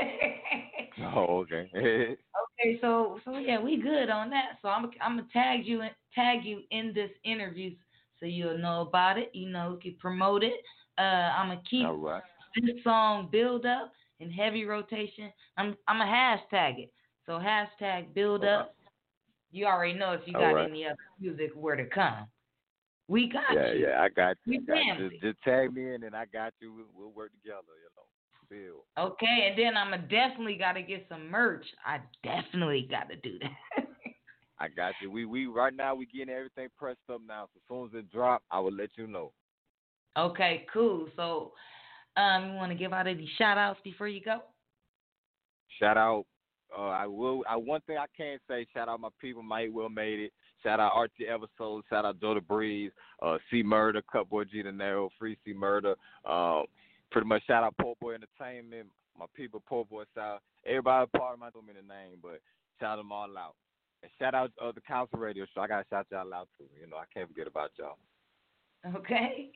Oh, okay. Okay, so so yeah, we good on that. So I'm I'm gonna tag you in, tag you in this interview so you'll know about it. You know, you can promote it. Uh, I'm gonna keep All right. this song "Build Up" in heavy rotation. I'm I'm a hashtag it. So hashtag Build All Up. You already know if you All got right. any other music where to come. We got Yeah, you. yeah, I got you. We I got you. family. Just, just tag me in, and I got you. We'll, we'll work together, you know. Build. Okay, and then I'm definitely got to get some merch. I definitely got to do that. I got you. We we right now we getting everything pressed up now. So as soon as it drop, I will let you know. Okay, cool. So, um, you want to give out any shout outs before you go? Shout out. Uh, I will. I one thing I can say. Shout out my people. Mike Will made it. Shout out Archie Eversoul. Shout out Joe the Breeze. Uh, C Murder. Cutboy G De Niro. Free C Murder. Um, pretty much shout out Po Boy Entertainment. My people, Po Boy South. Everybody part of my don't mean the name, but shout them all out. And shout out uh, the Council Radio Show. I gotta shout y'all out too. You know, I can't forget about y'all. Okay.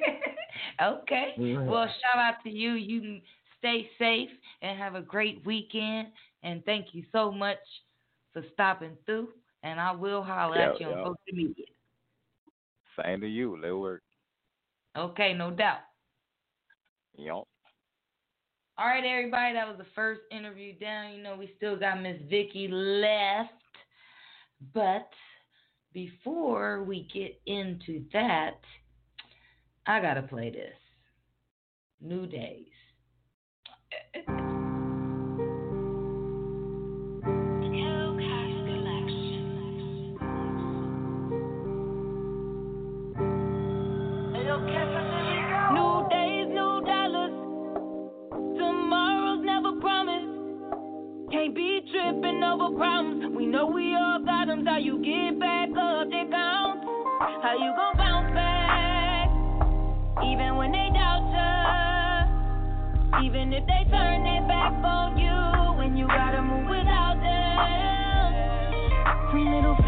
Okay. Mhm. Well, shout out to you. You can stay safe and have a great weekend. And thank you so much for stopping through. And I will holler Yeah, at you yeah. on social media. Same to you. Let work. Okay, no doubt. Yup. All right, everybody, that was the first interview down. You know, we still got Miss Vicky left. But before we get into that, I got to play this. New Days. New days, new dollars. Tomorrow's never promised. Can't be tripping over problems. We know we all got them. How you get back up, they count. How you gon' bounce back? Even when they doubt ya. Even if they turn their back on you. When you gotta move without them. Some little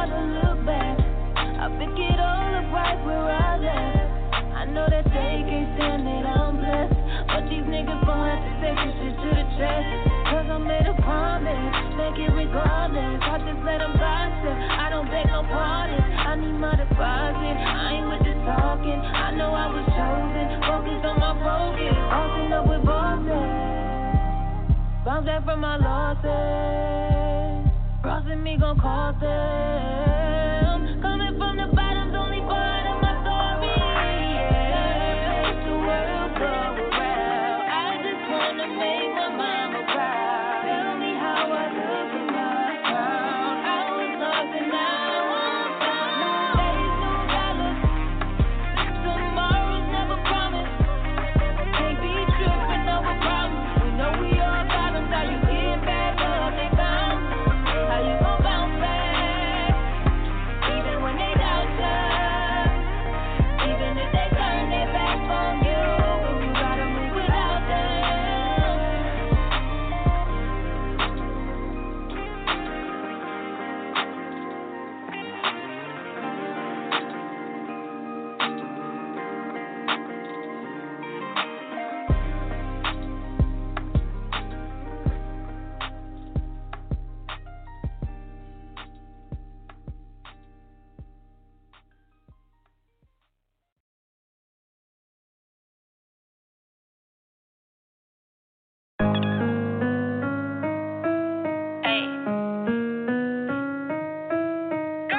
to look back. I pick it all up right where I left. I know that they can't stand that I'm blessed, but these niggas gon' have to take this shit to the chest. Cause I made a promise, make it regardless. I just let them gossip, I don't beg no pardon. I need my deposit, I ain't with the talking. I know I was chosen, focused on my focus. Open up with bosses, bounce back from my losses. Crossing me gon' cost them. Coming from the bottom's only part of my story. Yeah, make the world go around. I just wanna make my mama proud. Tell me how I look in my crown. I was lost and now I'm found. Days no dollars, tomorrow's never promised. Can't be tripping over problems. We know we all got them. How you get back up and bounce? How you gon' bounce back? Even when they doubt ya, even if they turn their back on you, you gotta move without them. Hey, go.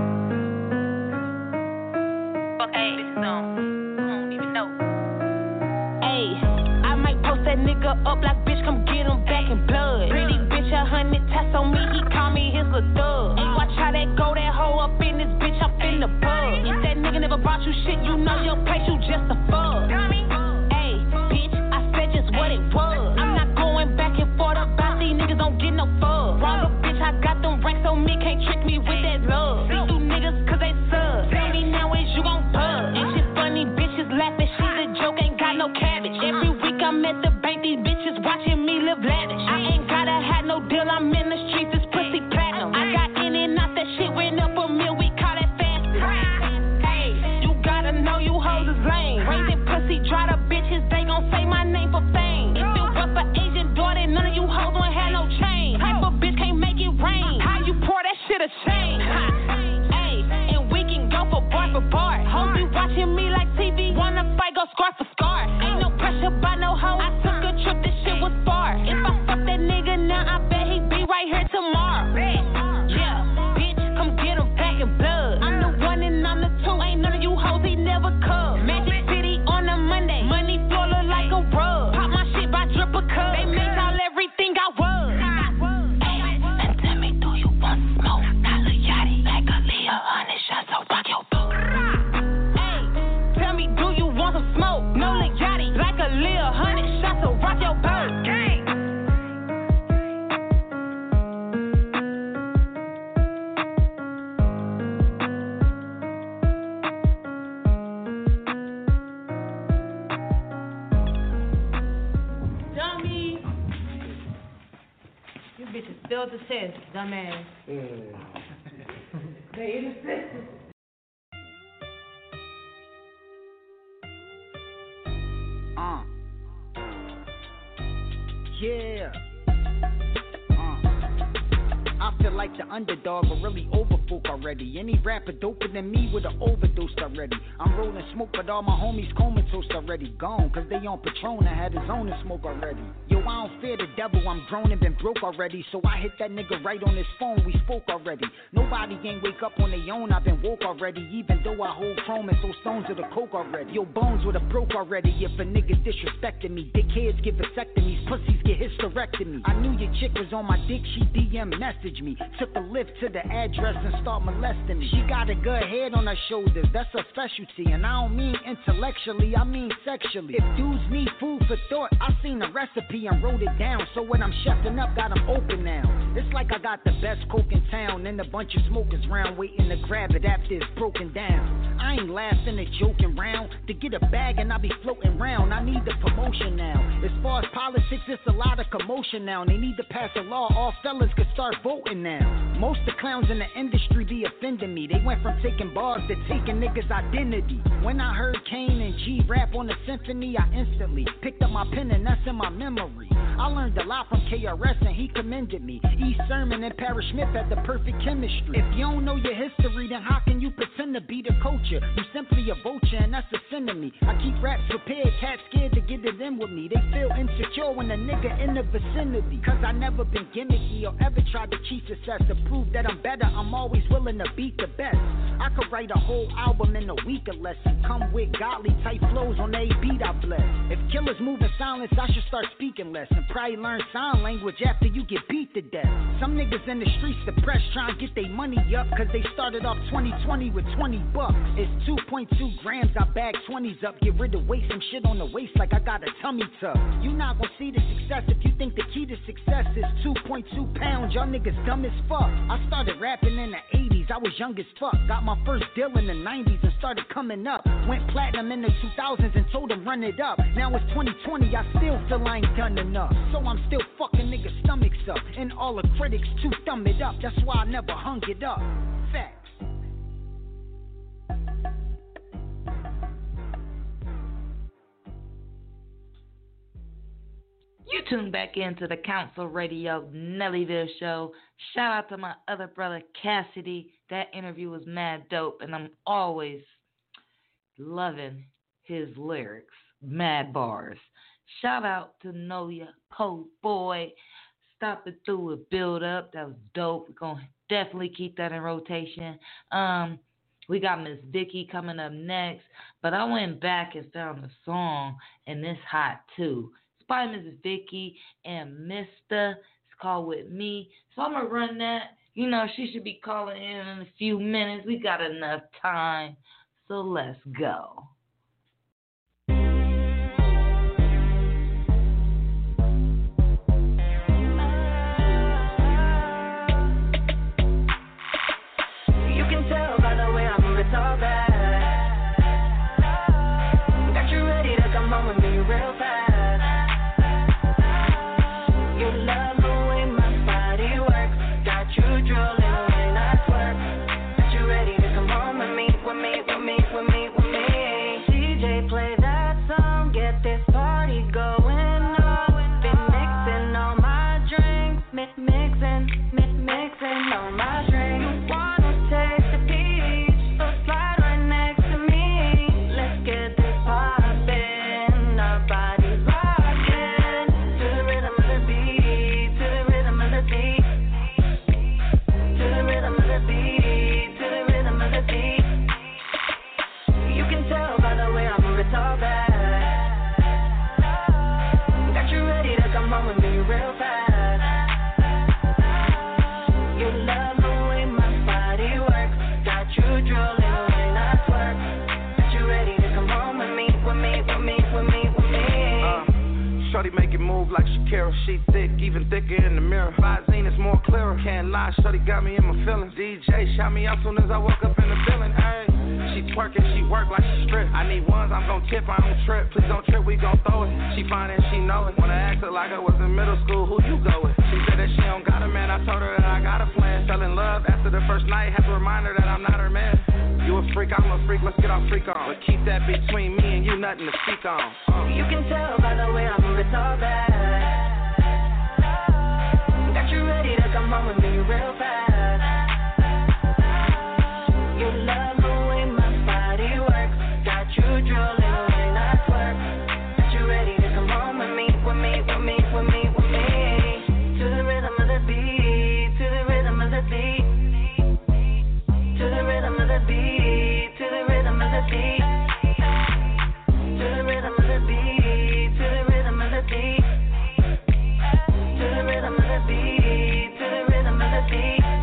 Fuck, hey, this is on. I don't even know. Hey, I might post that nigga up like bitch, come get him back in blood. Pretty bitch, a hundred tats on me, he call me his little thug. Hey, watch how that go, that hoe up in this bitch, I'm in the bug. If that nigga never brought you shit, you know your place, you just a fuck. Hey, bitch, I said just what it was. I'm not going back and forth about these niggas, don't get no fuck. Wrong little bitch, I got them racks on me, can't trick me with that love. See through niggas cause they suck. Tell me now is you gon' bug. Ain't shit funny, bitches laughing, she's a joke, ain't got no cabbage. Every week I'm at the bank, these bitches watching me live lavish. I ain't gotta have no deal, I'm in the streets, this pussy platinum. I got in and out, that shit went up a meal, we call that fasting. Hey, you gotta know you hoes is lame. Raising pussy, dry the bitches, they gon' say my name for fame. If it was for Asian daughter, none of you hoes wouldn't have no chain. Type of bitch can't make it rain. How you pour that shit a shame? Hey, and we can go for bar for bar. Hoes be watching me like T V, wanna fight, go scar for scar. Ain't no pressure by no hoe, I took a trip, this shit was far. If I fuck that nigga now, I bet he be right here tomorrow. Yeah, bitch, come get him back in blood. I'm the one and I'm the two, ain't none of you hoes, he never come. Magic City on a Monday, money flow look like a rug. Pop my shit by drip a cup, they make all everything I was. Hey, and tell me, do you want smoke? Got a yachty like a Leo, honey shots, so rock your boat. Hey, tell me, do you want some smoke? No Leotti, like a Leo, honey shots, so rock your boat. Gang. Dummy. You bitches failed the test, dumbass. They innocent. Uh. Yeah. Uh. I feel like the underdog, but really overfolk already. Any rapper doper than me would have overdosed already. I'm rolling smoke, but all my homies comatose already. Gone, cause they on Patron, I had his own to smoke already. Yo, I don't fear the devil, I'm grown and been broke already. So I hit that nigga right on his phone, we spoke already. Nobody ain't wake up on their own, I've been woke already. Even though I hold chrome and throw stones to the coke already. Yo, bones would've broke already if a nigga disrespected me. Dickheads get vasectomies, pussies get hysterectomy. I knew your chick was on my dick, she D M messaged me. Took a lift to the address and start molesting me. She got a good head on her shoulders, that's a specialty. And I don't mean intellectually, I mean sexually. If dudes need food for thought, I seen the recipe and wrote it down. So when I'm chefing up, got them open now. It's like I got the best coke in town and a bunch of smokers round waiting to grab it after it's broken down. I ain't laughing and joking round. To get a bag and I be floating round. I need the promotion now. As far as politics, it's a lot of commotion now. They need to pass a law, all fellas could start voting now. Most of the clowns in the industry be offending me. They went from taking bars to taking niggas' identity. When I heard Kane and G rap on the symphony, I instantly picked up my pen and that's in my memory. I learned a lot from K R S and he commended me. E. Sermon and Parrish Smith had the perfect chemistry. If you don't know your history, then how can you pretend to be the culture? You simply a vulture and that's a sin to me. I keep raps prepared, cats scared to get it in with me. They feel insecure when a nigga in the vicinity. Cause I never been gimmicky or ever tried to cheat success. To prove that I'm better, I'm always willing to beat the best. I could write a whole album in a week or less and come with godly type flows on a beat I bless. If killers move in silence, I should start speaking less and probably learn sign language after you get beat to death. Some niggas in the streets depressed trying to get their money up cause they started off twenty twenty with twenty bucks. It's two point two grams, I bag twenties up. Get rid of weight, some shit on the waist like I got a tummy tuck. You not gonna see the success if you think the key to success is two point two pounds. Y'all niggas dumb as fuck. I started rapping in the eighties, I was young as fuck. Got my first deal in the nineties and started coming up. Went platinum in the two thousands and told them run it up. Now it's twenty twenty, I still feel I ain't done enough. So I'm still fucking niggas' stomachs up. And all the critics too thumb it up. That's why I never hung it up. Facts. You tune back into the Council Radio Nellyville show. Shout out to my other brother Cassidy. That interview was mad dope, and I'm always loving his lyrics. Mad bars. Shout out to Noya Poe Boy. Stop it through a build up. That was dope. We're gonna definitely keep that in rotation. Um, we got Miss Vicky coming up next, but I went back and found a song, and this hot too. It's by Miss Vicky and Mister It's called With Me. So I'm gonna run that. You know, she should be calling in in a few minutes. We got enough time, so let's go. All that. Got you ready to come home with me real fast. You love the way my body works. Got you drooling when I twerk. Got you ready to come home with me, with me, with me, with me, with me. D J play that song, get this party going on. Been mixing all my drinks, mix, mixing, mix, mixing all my drinks. Wanna taste the beat. Slide right next to me. Let's get this poppin'. Our bodies rockin' to the rhythm of the beat, to the rhythm of the beat, to the rhythm of the beat, to the rhythm of the beat. You can tell by the way I move it all back. Got you ready to come home with me real fast. You love the way my body works. Got you drooling. Shorty make it move like Shakira. She thick, even thicker in the mirror. Visine is more clearer. Can't lie, Shorty got me in my feelings. D J shot me out soon as I woke up in the building. Ay, she twerking, she work like she strip. I need ones, I'm gon' tip, I don't trip. Please don't trip, we gon' throw it. She fine and she know it. When I asked her like I was in middle school, who you go with? She said that she don't got a man. I told her that I got a plan. Fell in love after the first night. Had to remind her that I'm not her man. You a freak, I'm a freak, let's get our freak on. But keep that between me and you, nothing to speak on. Uh. You can tell by the way I move it all back. Got you ready to come home with me real fast. You love the way my body works. Got you drooling when I twerk. Got you ready to come home with me, with me, with me, with me, with me. To the rhythm of the beat, to the rhythm of the beat. To the rhythm of the beat, to the rhythm of the beat, to the rhythm of the beat, to the rhythm of the beat, to the rhythm of the beat, to the rhythm of the beat.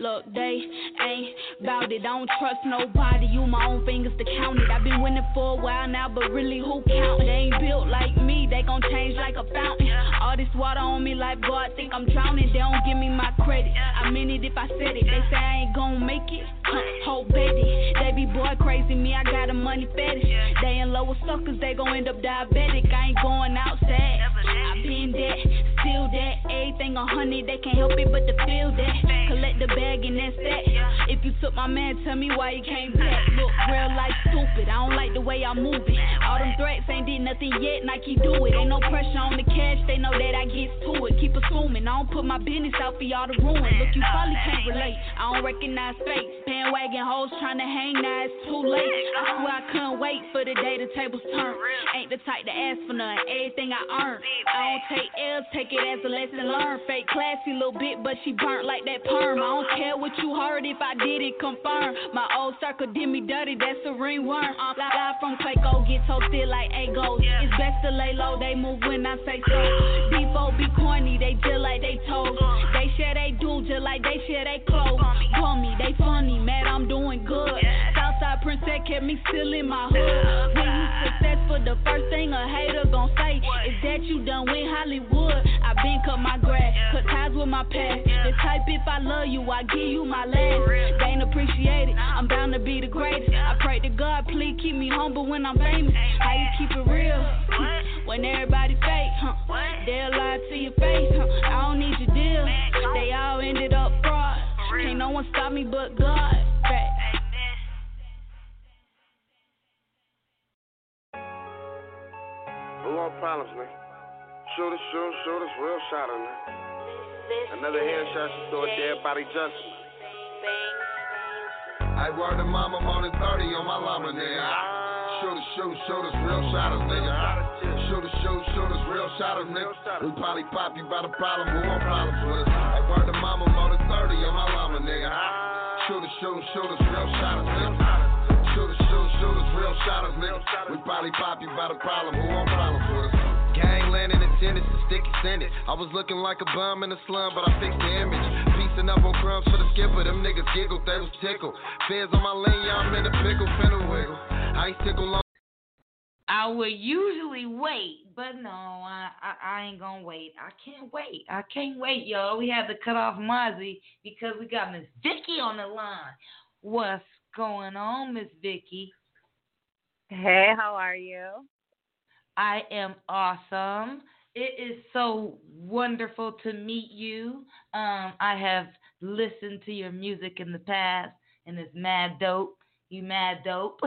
Look, they ain't bout it. I don't trust nobody. You my own fingers to count it. I've been winning for a while now, but really who count? They ain't built like me. They gon' change like a fountain. All this water on me, lifeguard think I'm drowning. They don't give me my credit. I mean it if I said it. They say I ain't gon' make it. Huh, whole baby. They be boy crazy. Me, I got a money fetish. They in love with suckers. They gon' end up diabetic. I ain't going outside. I been that, still that. Everything a hundred. They can't help it but to feel that. Collect the bag and that's that. If you took my man, tell me why you came back. Look, real life stupid. I don't like the way I move it. All them threats ain't did nothing yet, and I keep do it. Ain't no pressure on the cash. They know that I get to it. Keep assuming. I don't put my business out for y'all to ruin. Look, you probably can't relate. I don't recognize fake. Bandwagon hoes trying to hang now. It's too late. I swear I couldn't wait for the day the tables turn. Ain't the type to ask for none. Everything I earn. I don't take L's, take it as a lesson learned. Fake classy little bit, but she burnt like that perm. I don't care what you heard if I didn't confirm. My old circle did me dirty, that's a ringworm. I'm live from Clayco, get toasted like egos. It's best to lay low, they move when I say so. D four be corny, they just like they toes. They share they do just like they share they clothes. Bummy, they funny, mad I'm doing good. Southside Princess kept me still in my hood. When you successful, the first thing a hater gon' say is that you done win Hollywood. I been cut my grass, cut ties with my past. The type if I love you, I give you my last. They ain't appreciate it, I'm bound to be the greatest. I pray to God, please keep me humble when I'm famous. How you keep it real when everybody fake? Huh? They'll lie to your face. Huh? I don't need your deal. They all ended up fraud. Can't no one stop me but God. Fact. Who want problems, man? Shooters, shooters, shooters, real shot on man. Another headshot, she saw a dead body justice. I word to mama more than thirty on my llama, nigga. Shooters, shooters, shooters, real shotters, nigga. Shooters, shooters, shooters, real shotters, nigga. We probably pop you by the problem, who want problems with us? I word to mama more than thirty on my llama, nigga. Shooters, shooters, shooters, real shotters, nigga. Shooters, shooters, shooters, real shotters, nigga. We probably pop you by the problem, who want problems with us? Gangland in attendance, the stick extended. I was looking like a bum in the slum, but I fixed the image. Piecing up on crumbs for the skipper, them niggas giggled, they was tickled. Feds on my lane, yeah, I'm in the pickle, finna wiggle. I ain't tickle long. I would usually wait, but no, I, I I ain't gonna wait. I can't wait. I can't wait, y'all. We had to cut off Mozzie because we got Miss Vicky on the line. What's going on, Miss Vicky? Hey, how are you? I am awesome. It is so wonderful to meet you. Um, I have listened to your music in the past, and it's mad dope. You mad dope.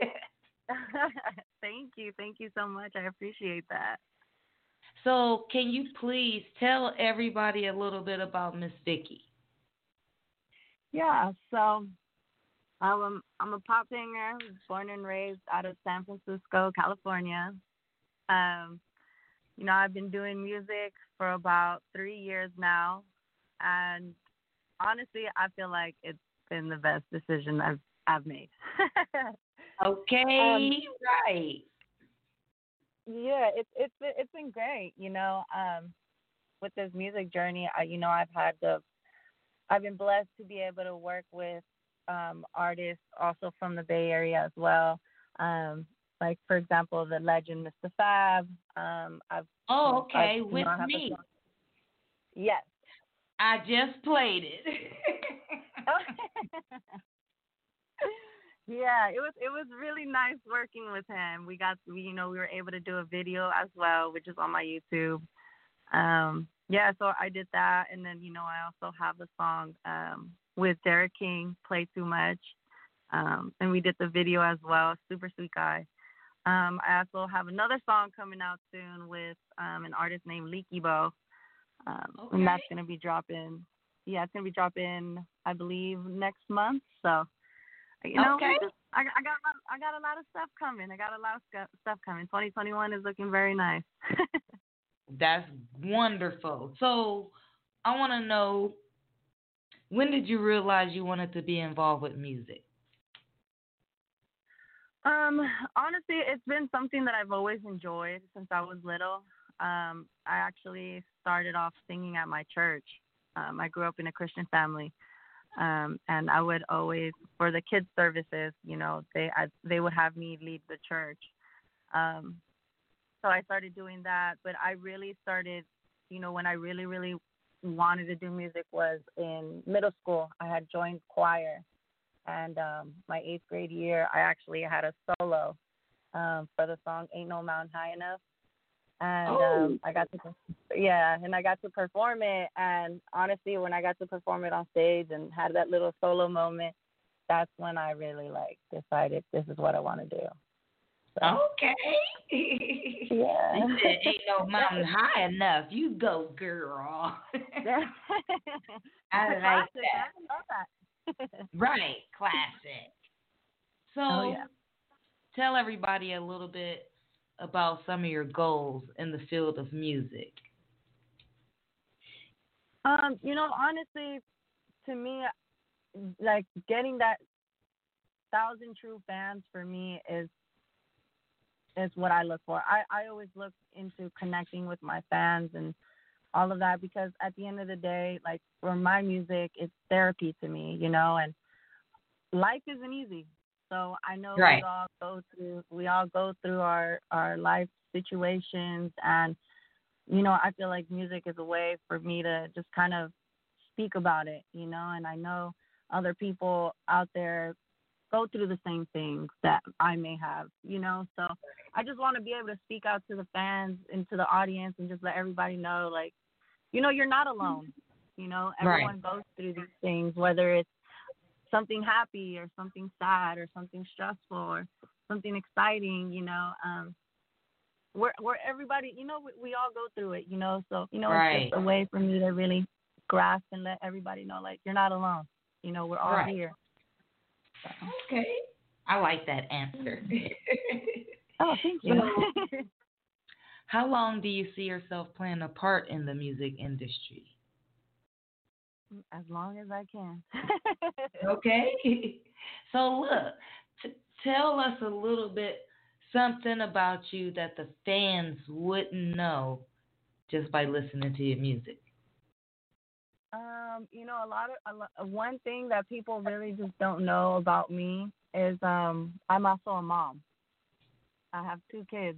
Thank you. Thank you so much. I appreciate that. So can you please tell everybody a little bit about Miss Vicky? Yeah, so I'm, I'm a pop singer, born and raised out of San Francisco, California. Um, you know, I've been doing music for about three years now, and honestly, I feel like it's been the best decision I've I've made. Okay, um, right. Yeah, it's it's it's been great. You know, um, with this music journey, I, you know, I've had the, I've been blessed to be able to work with um, artists also from the Bay Area as well. Um, like for example, the legend Mister Fab. Um, I've oh, okay, I've, with know, me. Yes, I just played it. Yeah, it was it was really nice working with him. We got we, you know we were able to do a video as well, which is on my YouTube. Um, yeah, so I did that, and then you know I also have a song um, with Derek King, Play Too Much, um, and we did the video as well. Super sweet guy. Um, I also have another song coming out soon with um, an artist named Leaky Bo, um, okay. and that's gonna be dropping. Yeah, it's gonna be dropping, I believe, next month. So. You know, okay. just, I, I got I got a lot of stuff coming. I got a lot of stuff coming. twenty twenty-one is looking very nice. That's wonderful. So I want to know, when did you realize you wanted to be involved with music? Um, honestly, it's been something that I've always enjoyed since I was little. Um, I actually started off singing at my church. Um, I grew up in a Christian family. Um, and I would always, for the kids services, you know, they I, they would have me lead the church. Um, so I started doing that, but I really started, you know, when I really, really wanted to do music was in middle school. I had joined choir, and um, my eighth grade year, I actually had a solo um, for the song "Ain't No Mountain High Enough." And oh. um, I got to, yeah, and I got to perform it. And honestly, when I got to perform it on stage and had that little solo moment, that's when I really like decided this is what I want to do. So. Okay. Yeah. You said ain't no mountain high enough. You go, girl. I like Classic, that. I love that. Right, classic. So, oh, yeah. Tell everybody a little bit about some of your goals in the field of music. Um, you know, honestly, to me, like getting that thousand true fans for me is is what I look for. I, I always look into connecting with my fans and all of that, because at the end of the day, like for my music, it's therapy to me, you know, and life isn't easy. So I know right. we all go through we all go through our, our life situations, and you know, I feel like music is a way for me to just kind of speak about it, you know, and I know other people out there go through the same things that I may have, you know, so I just want to be able to speak out to the fans and to the audience and just let everybody know, like, you know, you're not alone, you know, everyone right. goes through these things, whether it's something happy or something sad or something stressful or something exciting, you know, um, where where everybody, you know, we, we all go through it, you know, so, you know, right. it's just a way for me to really grasp and let everybody know, like, you're not alone, you know, we're all right. here. So. Okay. I like that answer. Oh, thank you. So, how long do you see yourself playing a part in the music industry? As long as I can. Okay. So look, t- tell us a little bit something about you that the fans wouldn't know just by listening to your music. Um, you know, a lot of a lot, one thing that people really just don't know about me is um, I'm also a mom. I have two kids.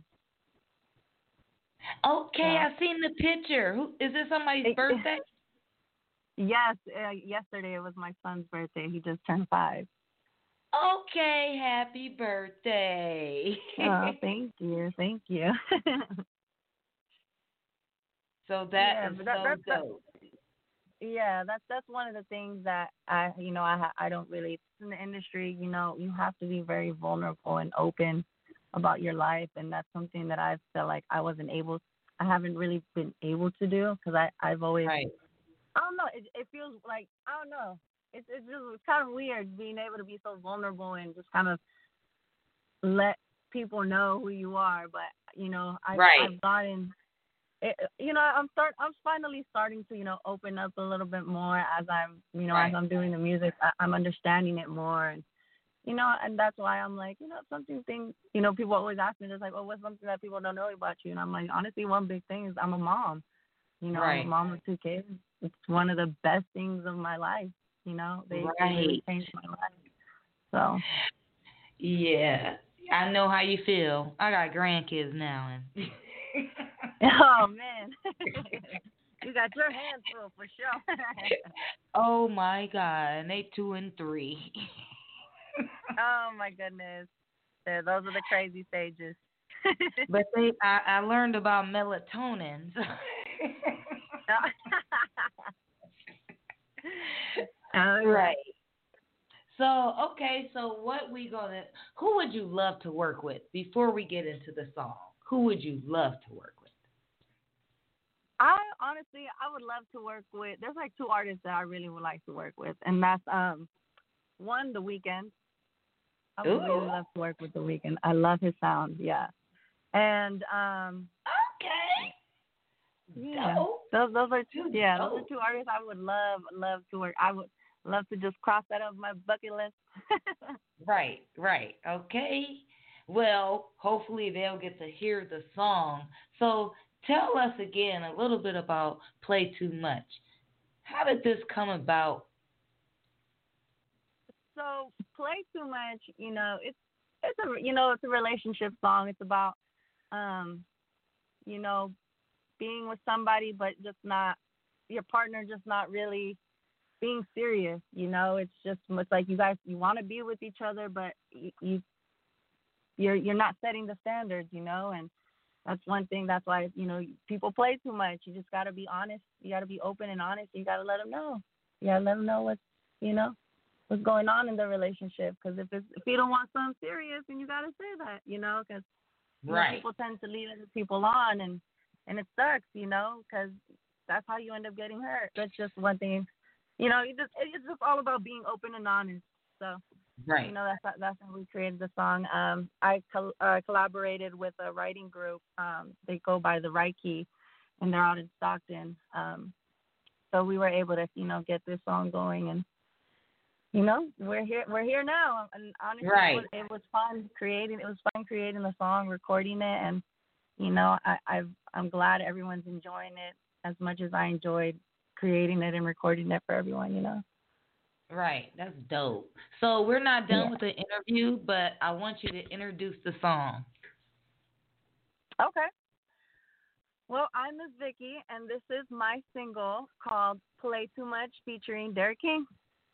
Okay, yeah. I've seen the picture. Who is this? Somebody's it, birthday? Yes, uh, yesterday it was my son's birthday. He just turned five. Okay, happy birthday. Oh, thank you, thank you. So that yeah, is that, so that's, dope. Yeah, that's that's one of the things that I, you know, I I don't really in the industry. You know, you have to be very vulnerable and open about your life, and that's something that I feel like I wasn't able. I haven't really been able to do because I I've always. Right. I don't know. It it feels like I don't know. It's it's just it's kind of weird being able to be so vulnerable and just kind of let people know who you are. But you know, I right. I've gotten. It, you know, I'm start. I'm finally starting to, you know, open up a little bit more as I'm, you know, right. as I'm doing the music. I, I'm understanding it more, and you know, and that's why I'm like, you know, something thing. You know, people always ask me, just like, oh, what's something that people don't know about you? And I'm like, honestly, one big thing is I'm a mom. You know, right. I'm a mom of two kids. It's one of the best things of my life. You know, they, right. they really changed my life. So. Yeah, I know how you feel. I got grandkids now, and. Oh man, you got your hands full for sure. Oh my God, and they two and three. Oh my goodness, yeah, those are the crazy stages. But they, I, I learned about melatonin. Oh, right. So okay, so what we gonna? Who would you love to work with before we get into the song? Who would you love to work with? I honestly, I would love to work with. There's like two artists that I really would like to work with, and that's um, one, The Weeknd. I would Ooh. really love to work with The Weeknd. I love his sound, yeah. And um, okay, yeah, dope. those those are two. Yeah, dope. those are two artists I would love love to work. I would love to just cross that off my bucket list. Right, right, okay. Well, hopefully they'll get to hear the song. So. Tell us again a little bit about Play Too Much. How did this come about so Play Too Much, you know, it's it's a you know, it's a relationship song. It's about um, you know, being with somebody but just not your partner just not really being serious, you know. It's just it's like you guys you want to be with each other but you, you you're you're not setting the standards, you know, and that's one thing. That's why, you know, people play too much. You just got to be honest. You got to be open and honest. You got to let them know. You got to let them know what's, you know, what's going on in the relationship. Because if it's, if you don't want something serious, then you got to say that, you know, because right. people tend to lead other people on, and, and it sucks, you know, because that's how you end up getting hurt. That's just one thing. You know, you just, it's just all about being open and honest. So, right. you know, that's that's how we created the song. Um, I col- uh, collaborated with a writing group. Um, they go by the Right Key, and they're out in Stockton. Um, so we were able to, you know, get this song going, and you know, we're here. We're here now. And honestly, right. it, was, it was fun creating. It was fun creating the song, recording it, and you know, I, I've, I'm glad everyone's enjoying it as much as I enjoyed creating it and recording it for everyone. You know. Right, that's dope. So we're not done yeah. with the interview, but I want you to introduce the song. Okay. Well, I'm Miss Vicky, and this is my single called Play Too Much featuring Derek King.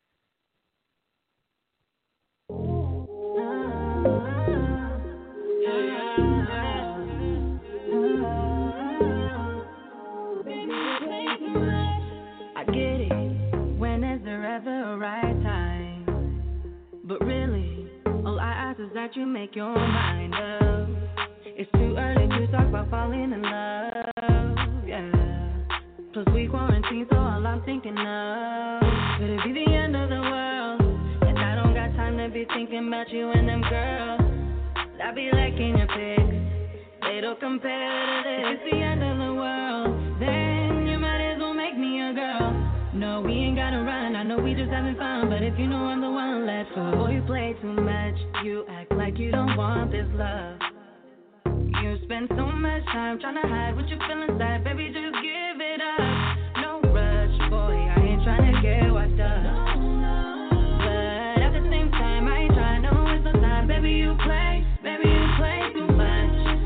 I get it. When is there ever a right time? But really, all I ask is that you make your mind up. It's too early to talk about falling in love, yeah. Plus we quarantine, so all I'm thinking of could it be the end of the world? And I don't got time to be thinking about you and them girls. I be liking your pics, they don't compare to this. If it's the end of the world, then you might as well make me a girl. No, we ain't gotta run, I know we just having fun, but if you know I'm the one, let's go. Boy, you play too much, you act like you don't want this love. You spend so much time trying to hide what you feel inside, baby, just give it up. No rush, boy, I ain't trying to get wiped up. But at the same time, I ain't trying to waste no time, baby, you play, baby, you play too much.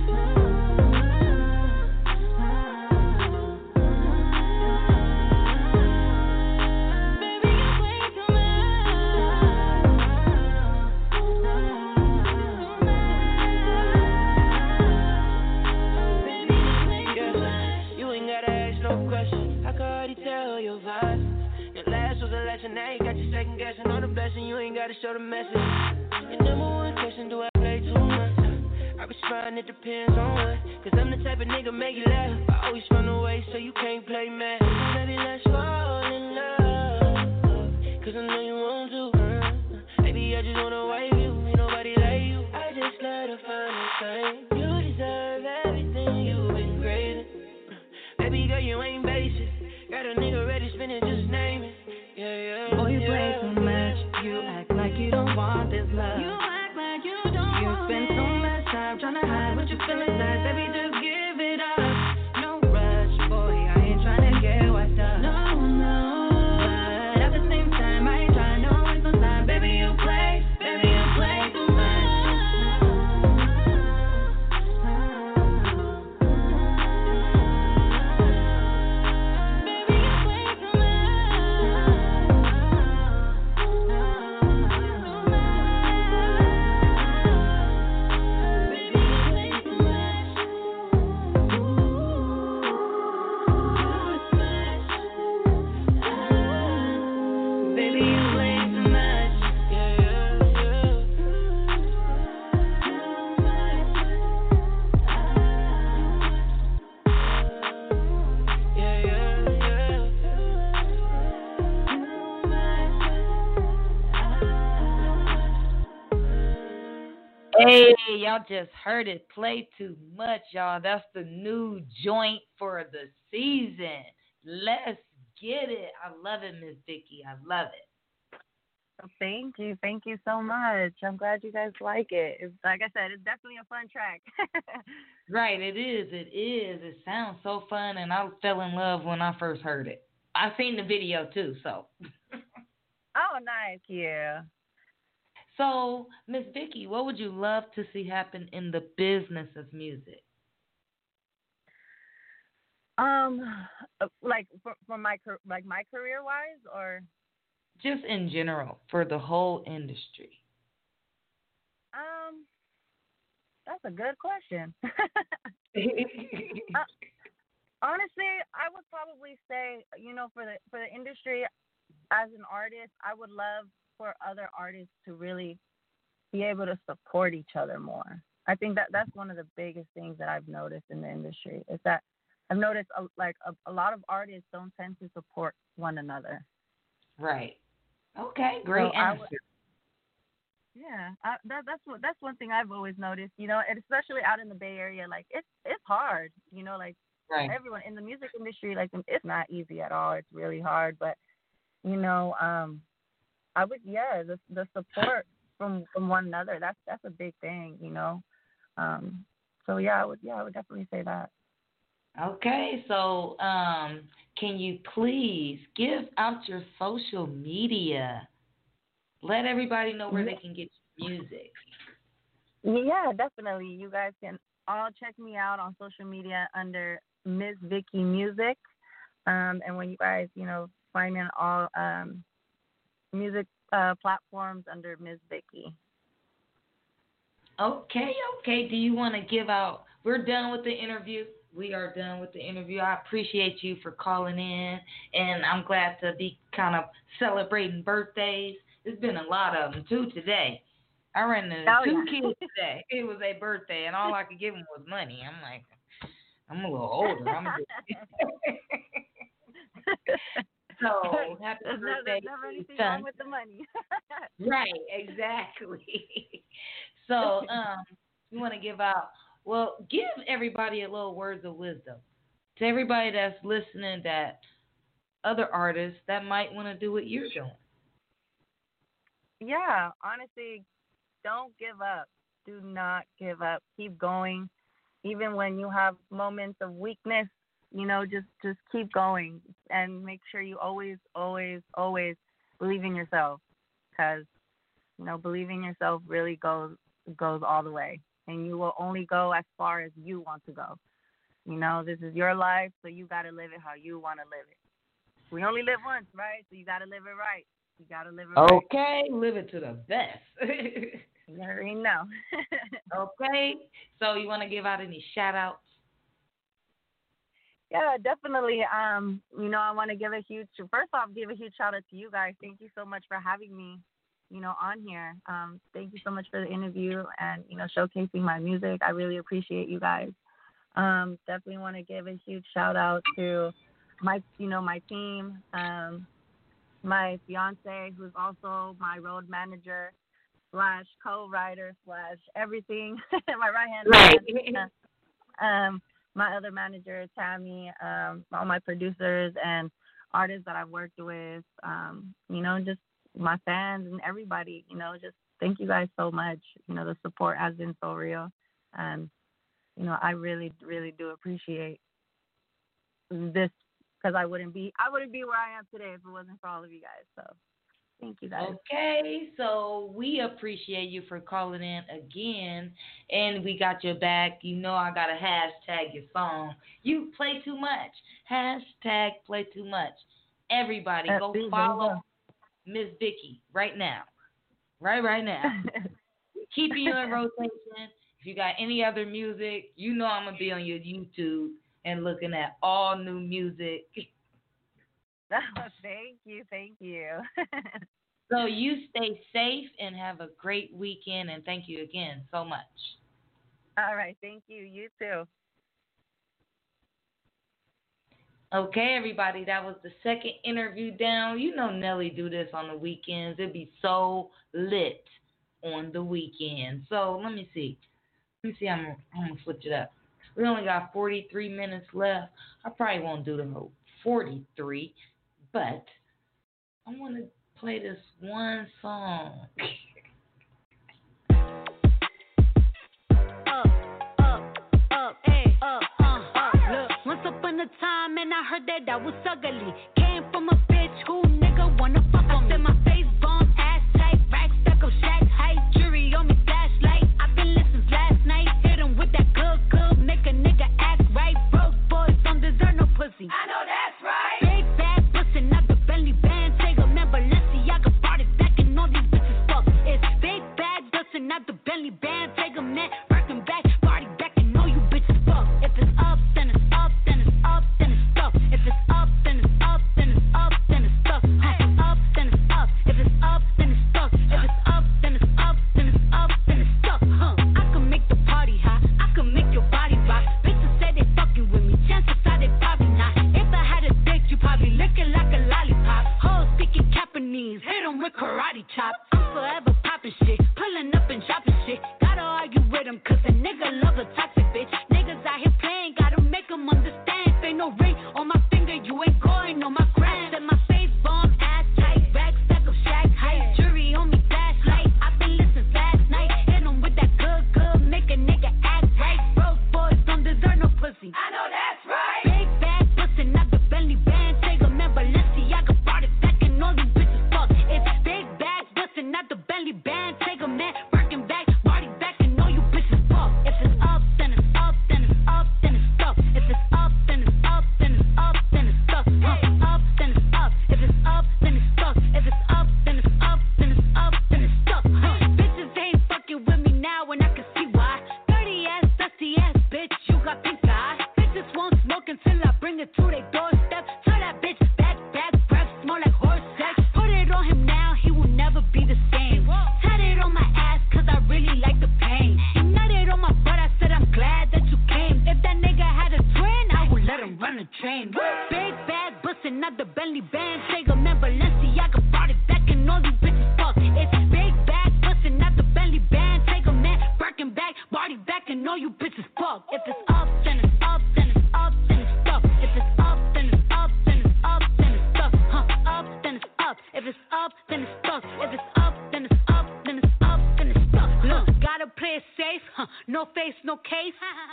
Now you got your second guessing on the blessing, you ain't gotta show the message. Your number one question, do I play too much? I respond, it depends on what. Cause I'm the type of nigga make you laugh. I always run away so you can't play mad. So baby, let's fall in love. Cause I know you want to. Uh, baby, I just wanna wave you. Ain't nobody like you. I just love to find the same. You deserve everything you've been craving. Uh, baby girl, you ain't basic. Got a nigga ready spinning, just name it. Yeah, yeah, boy, you yeah. play too much. You act like you don't want this love. You act like you don't you want spend it. So much time trying to hide what you feel inside. Baby, just give it up. No rush, boy, I ain't trying to get wiped up. No, no. But at the same time, I ain't trying to waste no time. Baby, you play, baby, you play too much. Hey, y'all just heard it. Play too much, y'all. That's the new joint for the season. Let's get it. I love it, Miss Vicky. I love it. Well, thank you. Thank you so much. I'm glad you guys like it. It's, like I said, it's definitely a fun track. Right, it is. It is. It sounds so fun, and I fell in love when I first heard it. I seen the video, too, so. Oh, nice. Yeah. So, Miss Vicky, what would you love to see happen in the business of music? Um, like for, for my like my career wise, or just in general for the whole industry. Um, that's a good question. uh, honestly, I would probably say, you know, for the for the industry, as an artist, I would love for other artists to really be able to support each other more. I think that that's one of the biggest things that I've noticed in the industry is that I've noticed a, like a, a lot of artists don't tend to support one another. Right. Okay. Great so answer. Would, yeah, I, that, that's what that's one thing I've always noticed. You know, and especially out in the Bay Area, like it's it's hard. You know, like right. everyone in the music industry, like it's not easy at all. It's really hard. But you know, um, I would yeah, the the support from from one another. That's that's a big thing. You know, um, so yeah, I would yeah, I would definitely say that. Okay, so um, can you please give out your social media? Let everybody know where they can get your music. Yeah, definitely. You guys can all check me out on social media under Miss Vicky Music. Um, and when you guys, you know, find me on all um, music uh, platforms under Miss Vicky. Okay, okay. Do you want to give out? We're done with the interview. We are done with the interview. I appreciate you for calling in, and I'm glad to be kind of celebrating birthdays. There's been a lot of them, too, today. I ran into oh, two yeah. kids today. It was a birthday, and all I could give them was money. I'm like, I'm a little older. I'm just... So, happy there's birthday. There's never anything son. wrong with the money. Right, exactly. So, um, you want to give out... Well, give everybody a little words of wisdom. To everybody that's listening, that other artists that might want to do what you're doing. Yeah, honestly, don't give up. Do not give up. Keep going. Even when you have moments of weakness, you know, just, just keep going. And make sure you always, always, always believe in yourself. Because, you know, believing in yourself really goes goes all the way. And you will only go as far as you want to go. You know, this is your life, so you got to live it how you want to live it. We only live once, right? So you got to live it right. You got to live it right. Okay, live it to the best. You already know. Okay, so you want to give out any shout-outs? Yeah, definitely. Um, you know, I want to give a huge, first off, give a huge shout-out to you guys. Thank you so much for having me, you know, on here. Um, thank you so much for the interview and, you know, showcasing my music. I really appreciate you guys. Um, definitely want to give a huge shout out to my, you know, my team, um, my fiance, who's also my road manager slash co-writer slash everything, my right hand man. Um, my other manager, Tammy, um, all my producers and artists that I've worked with, um, you know, just my fans and everybody, you know, just thank you guys so much. You know, the support has been so real. And, you know, I really, really do appreciate this because I wouldn't be, I wouldn't be where I am today if it wasn't for all of you guys. So thank you guys. Okay, so we appreciate you for calling in again, and we got your back. You know I got to hashtag your song. You play too much. Hashtag play too much. Everybody go That's follow Miss Vicky right now. Right, right now. Keeping you in rotation. If you got any other music, you know I'm going to be on your YouTube and looking at all new music. Thank you, thank you. So you stay safe and have a great weekend, and thank you again so much. All right, thank you. You too. Okay, everybody, that was the second interview down. You know Nelly do this on the weekends. It'd be so lit on the weekend. So let me see. Let me see. I'm, I'm going to switch it up. We only got forty-three minutes left. I probably won't do the whole forty-three, but I want to play this one song. Up, up, up, hey, up, uh, uh, look. Once upon a time, and I heard that I was ugly. Came from a bitch who nigga wanna fuck on me. I said my face bomb, ass tight, rack stack of shack height. chop. I'm forever popping shit, pulling up and dropping shit. Gotta argue with him, cause a nigga love a toxic bitch. Niggas out here playing, gotta make them understand. If ain't no ring on my finger, you ain't going on my gram. Set my face bomb, ass tight, back stack of shack height. Jury on me, flashlight. I've been listening last night. Hit him with that good, good, make a nigga act right. Broke boys don't deserve no pussy. I know that's right. Big bag bustin', not the Bentley band. Take a man, Balenciaga brought it back and all these bitches fuck. It's big bag bustin', not the Bentley band. Take a man, working back, body back and all you bitches fuck. If it's up, then it's up, then it's up, then it's stuck. If it's up, then it's up, then it's up, then it's stuck. Huh. Up, then it's up. If it's up, then it's stuck. If it's up, then it's up, then it's up, then it's stuck. Huh. Bitches ain't fucking with me now and I can see why. Dirty ass, dusty ass bitch, you got pink eye. Bitches won't smoke until I bring it to their doorstep. Tell that bitch back, back, breath, smell like horse sex. Put it on him now, he will never be the same. Tat it on my ass, cause I really like the pain. He nutted on my butt, I said I'm glad that you came. If that nigga had a twin, I would let him run a train. Big bag bustin', not the Bentley band. Take a man, Balenciaga brought it back and all these bitches fuck. It's big bag bustin', not the Bentley band. Take a man, Birkin back, body back and all you bitches fuck. If it's up, then it's up, then it's up, then it's stuck. If it's up, then it's up, then it's up, then it's stuck. Huh, up, then it's up. If it's up, then it's stuck. If it's up, then it's up, then it's up, then it's stuck. Look, gotta play it safe, huh? No face, no case.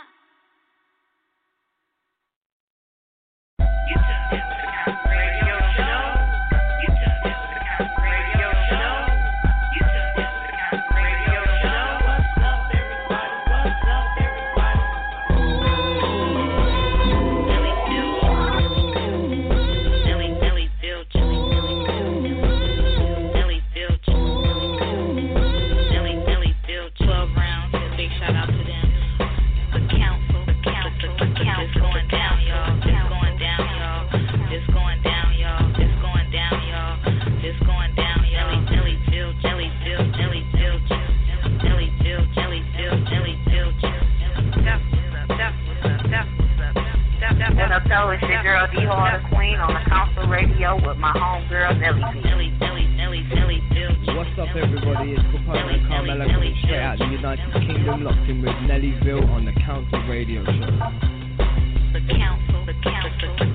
What up, though? It's your girl D Hard Queen on the Council Radio with my homegirl Nelly V. What's up, everybody? It's Capone and Carmela coming straight out the United Kingdom, locked in with Nellyville on the Council Radio Show. The Council, the Council.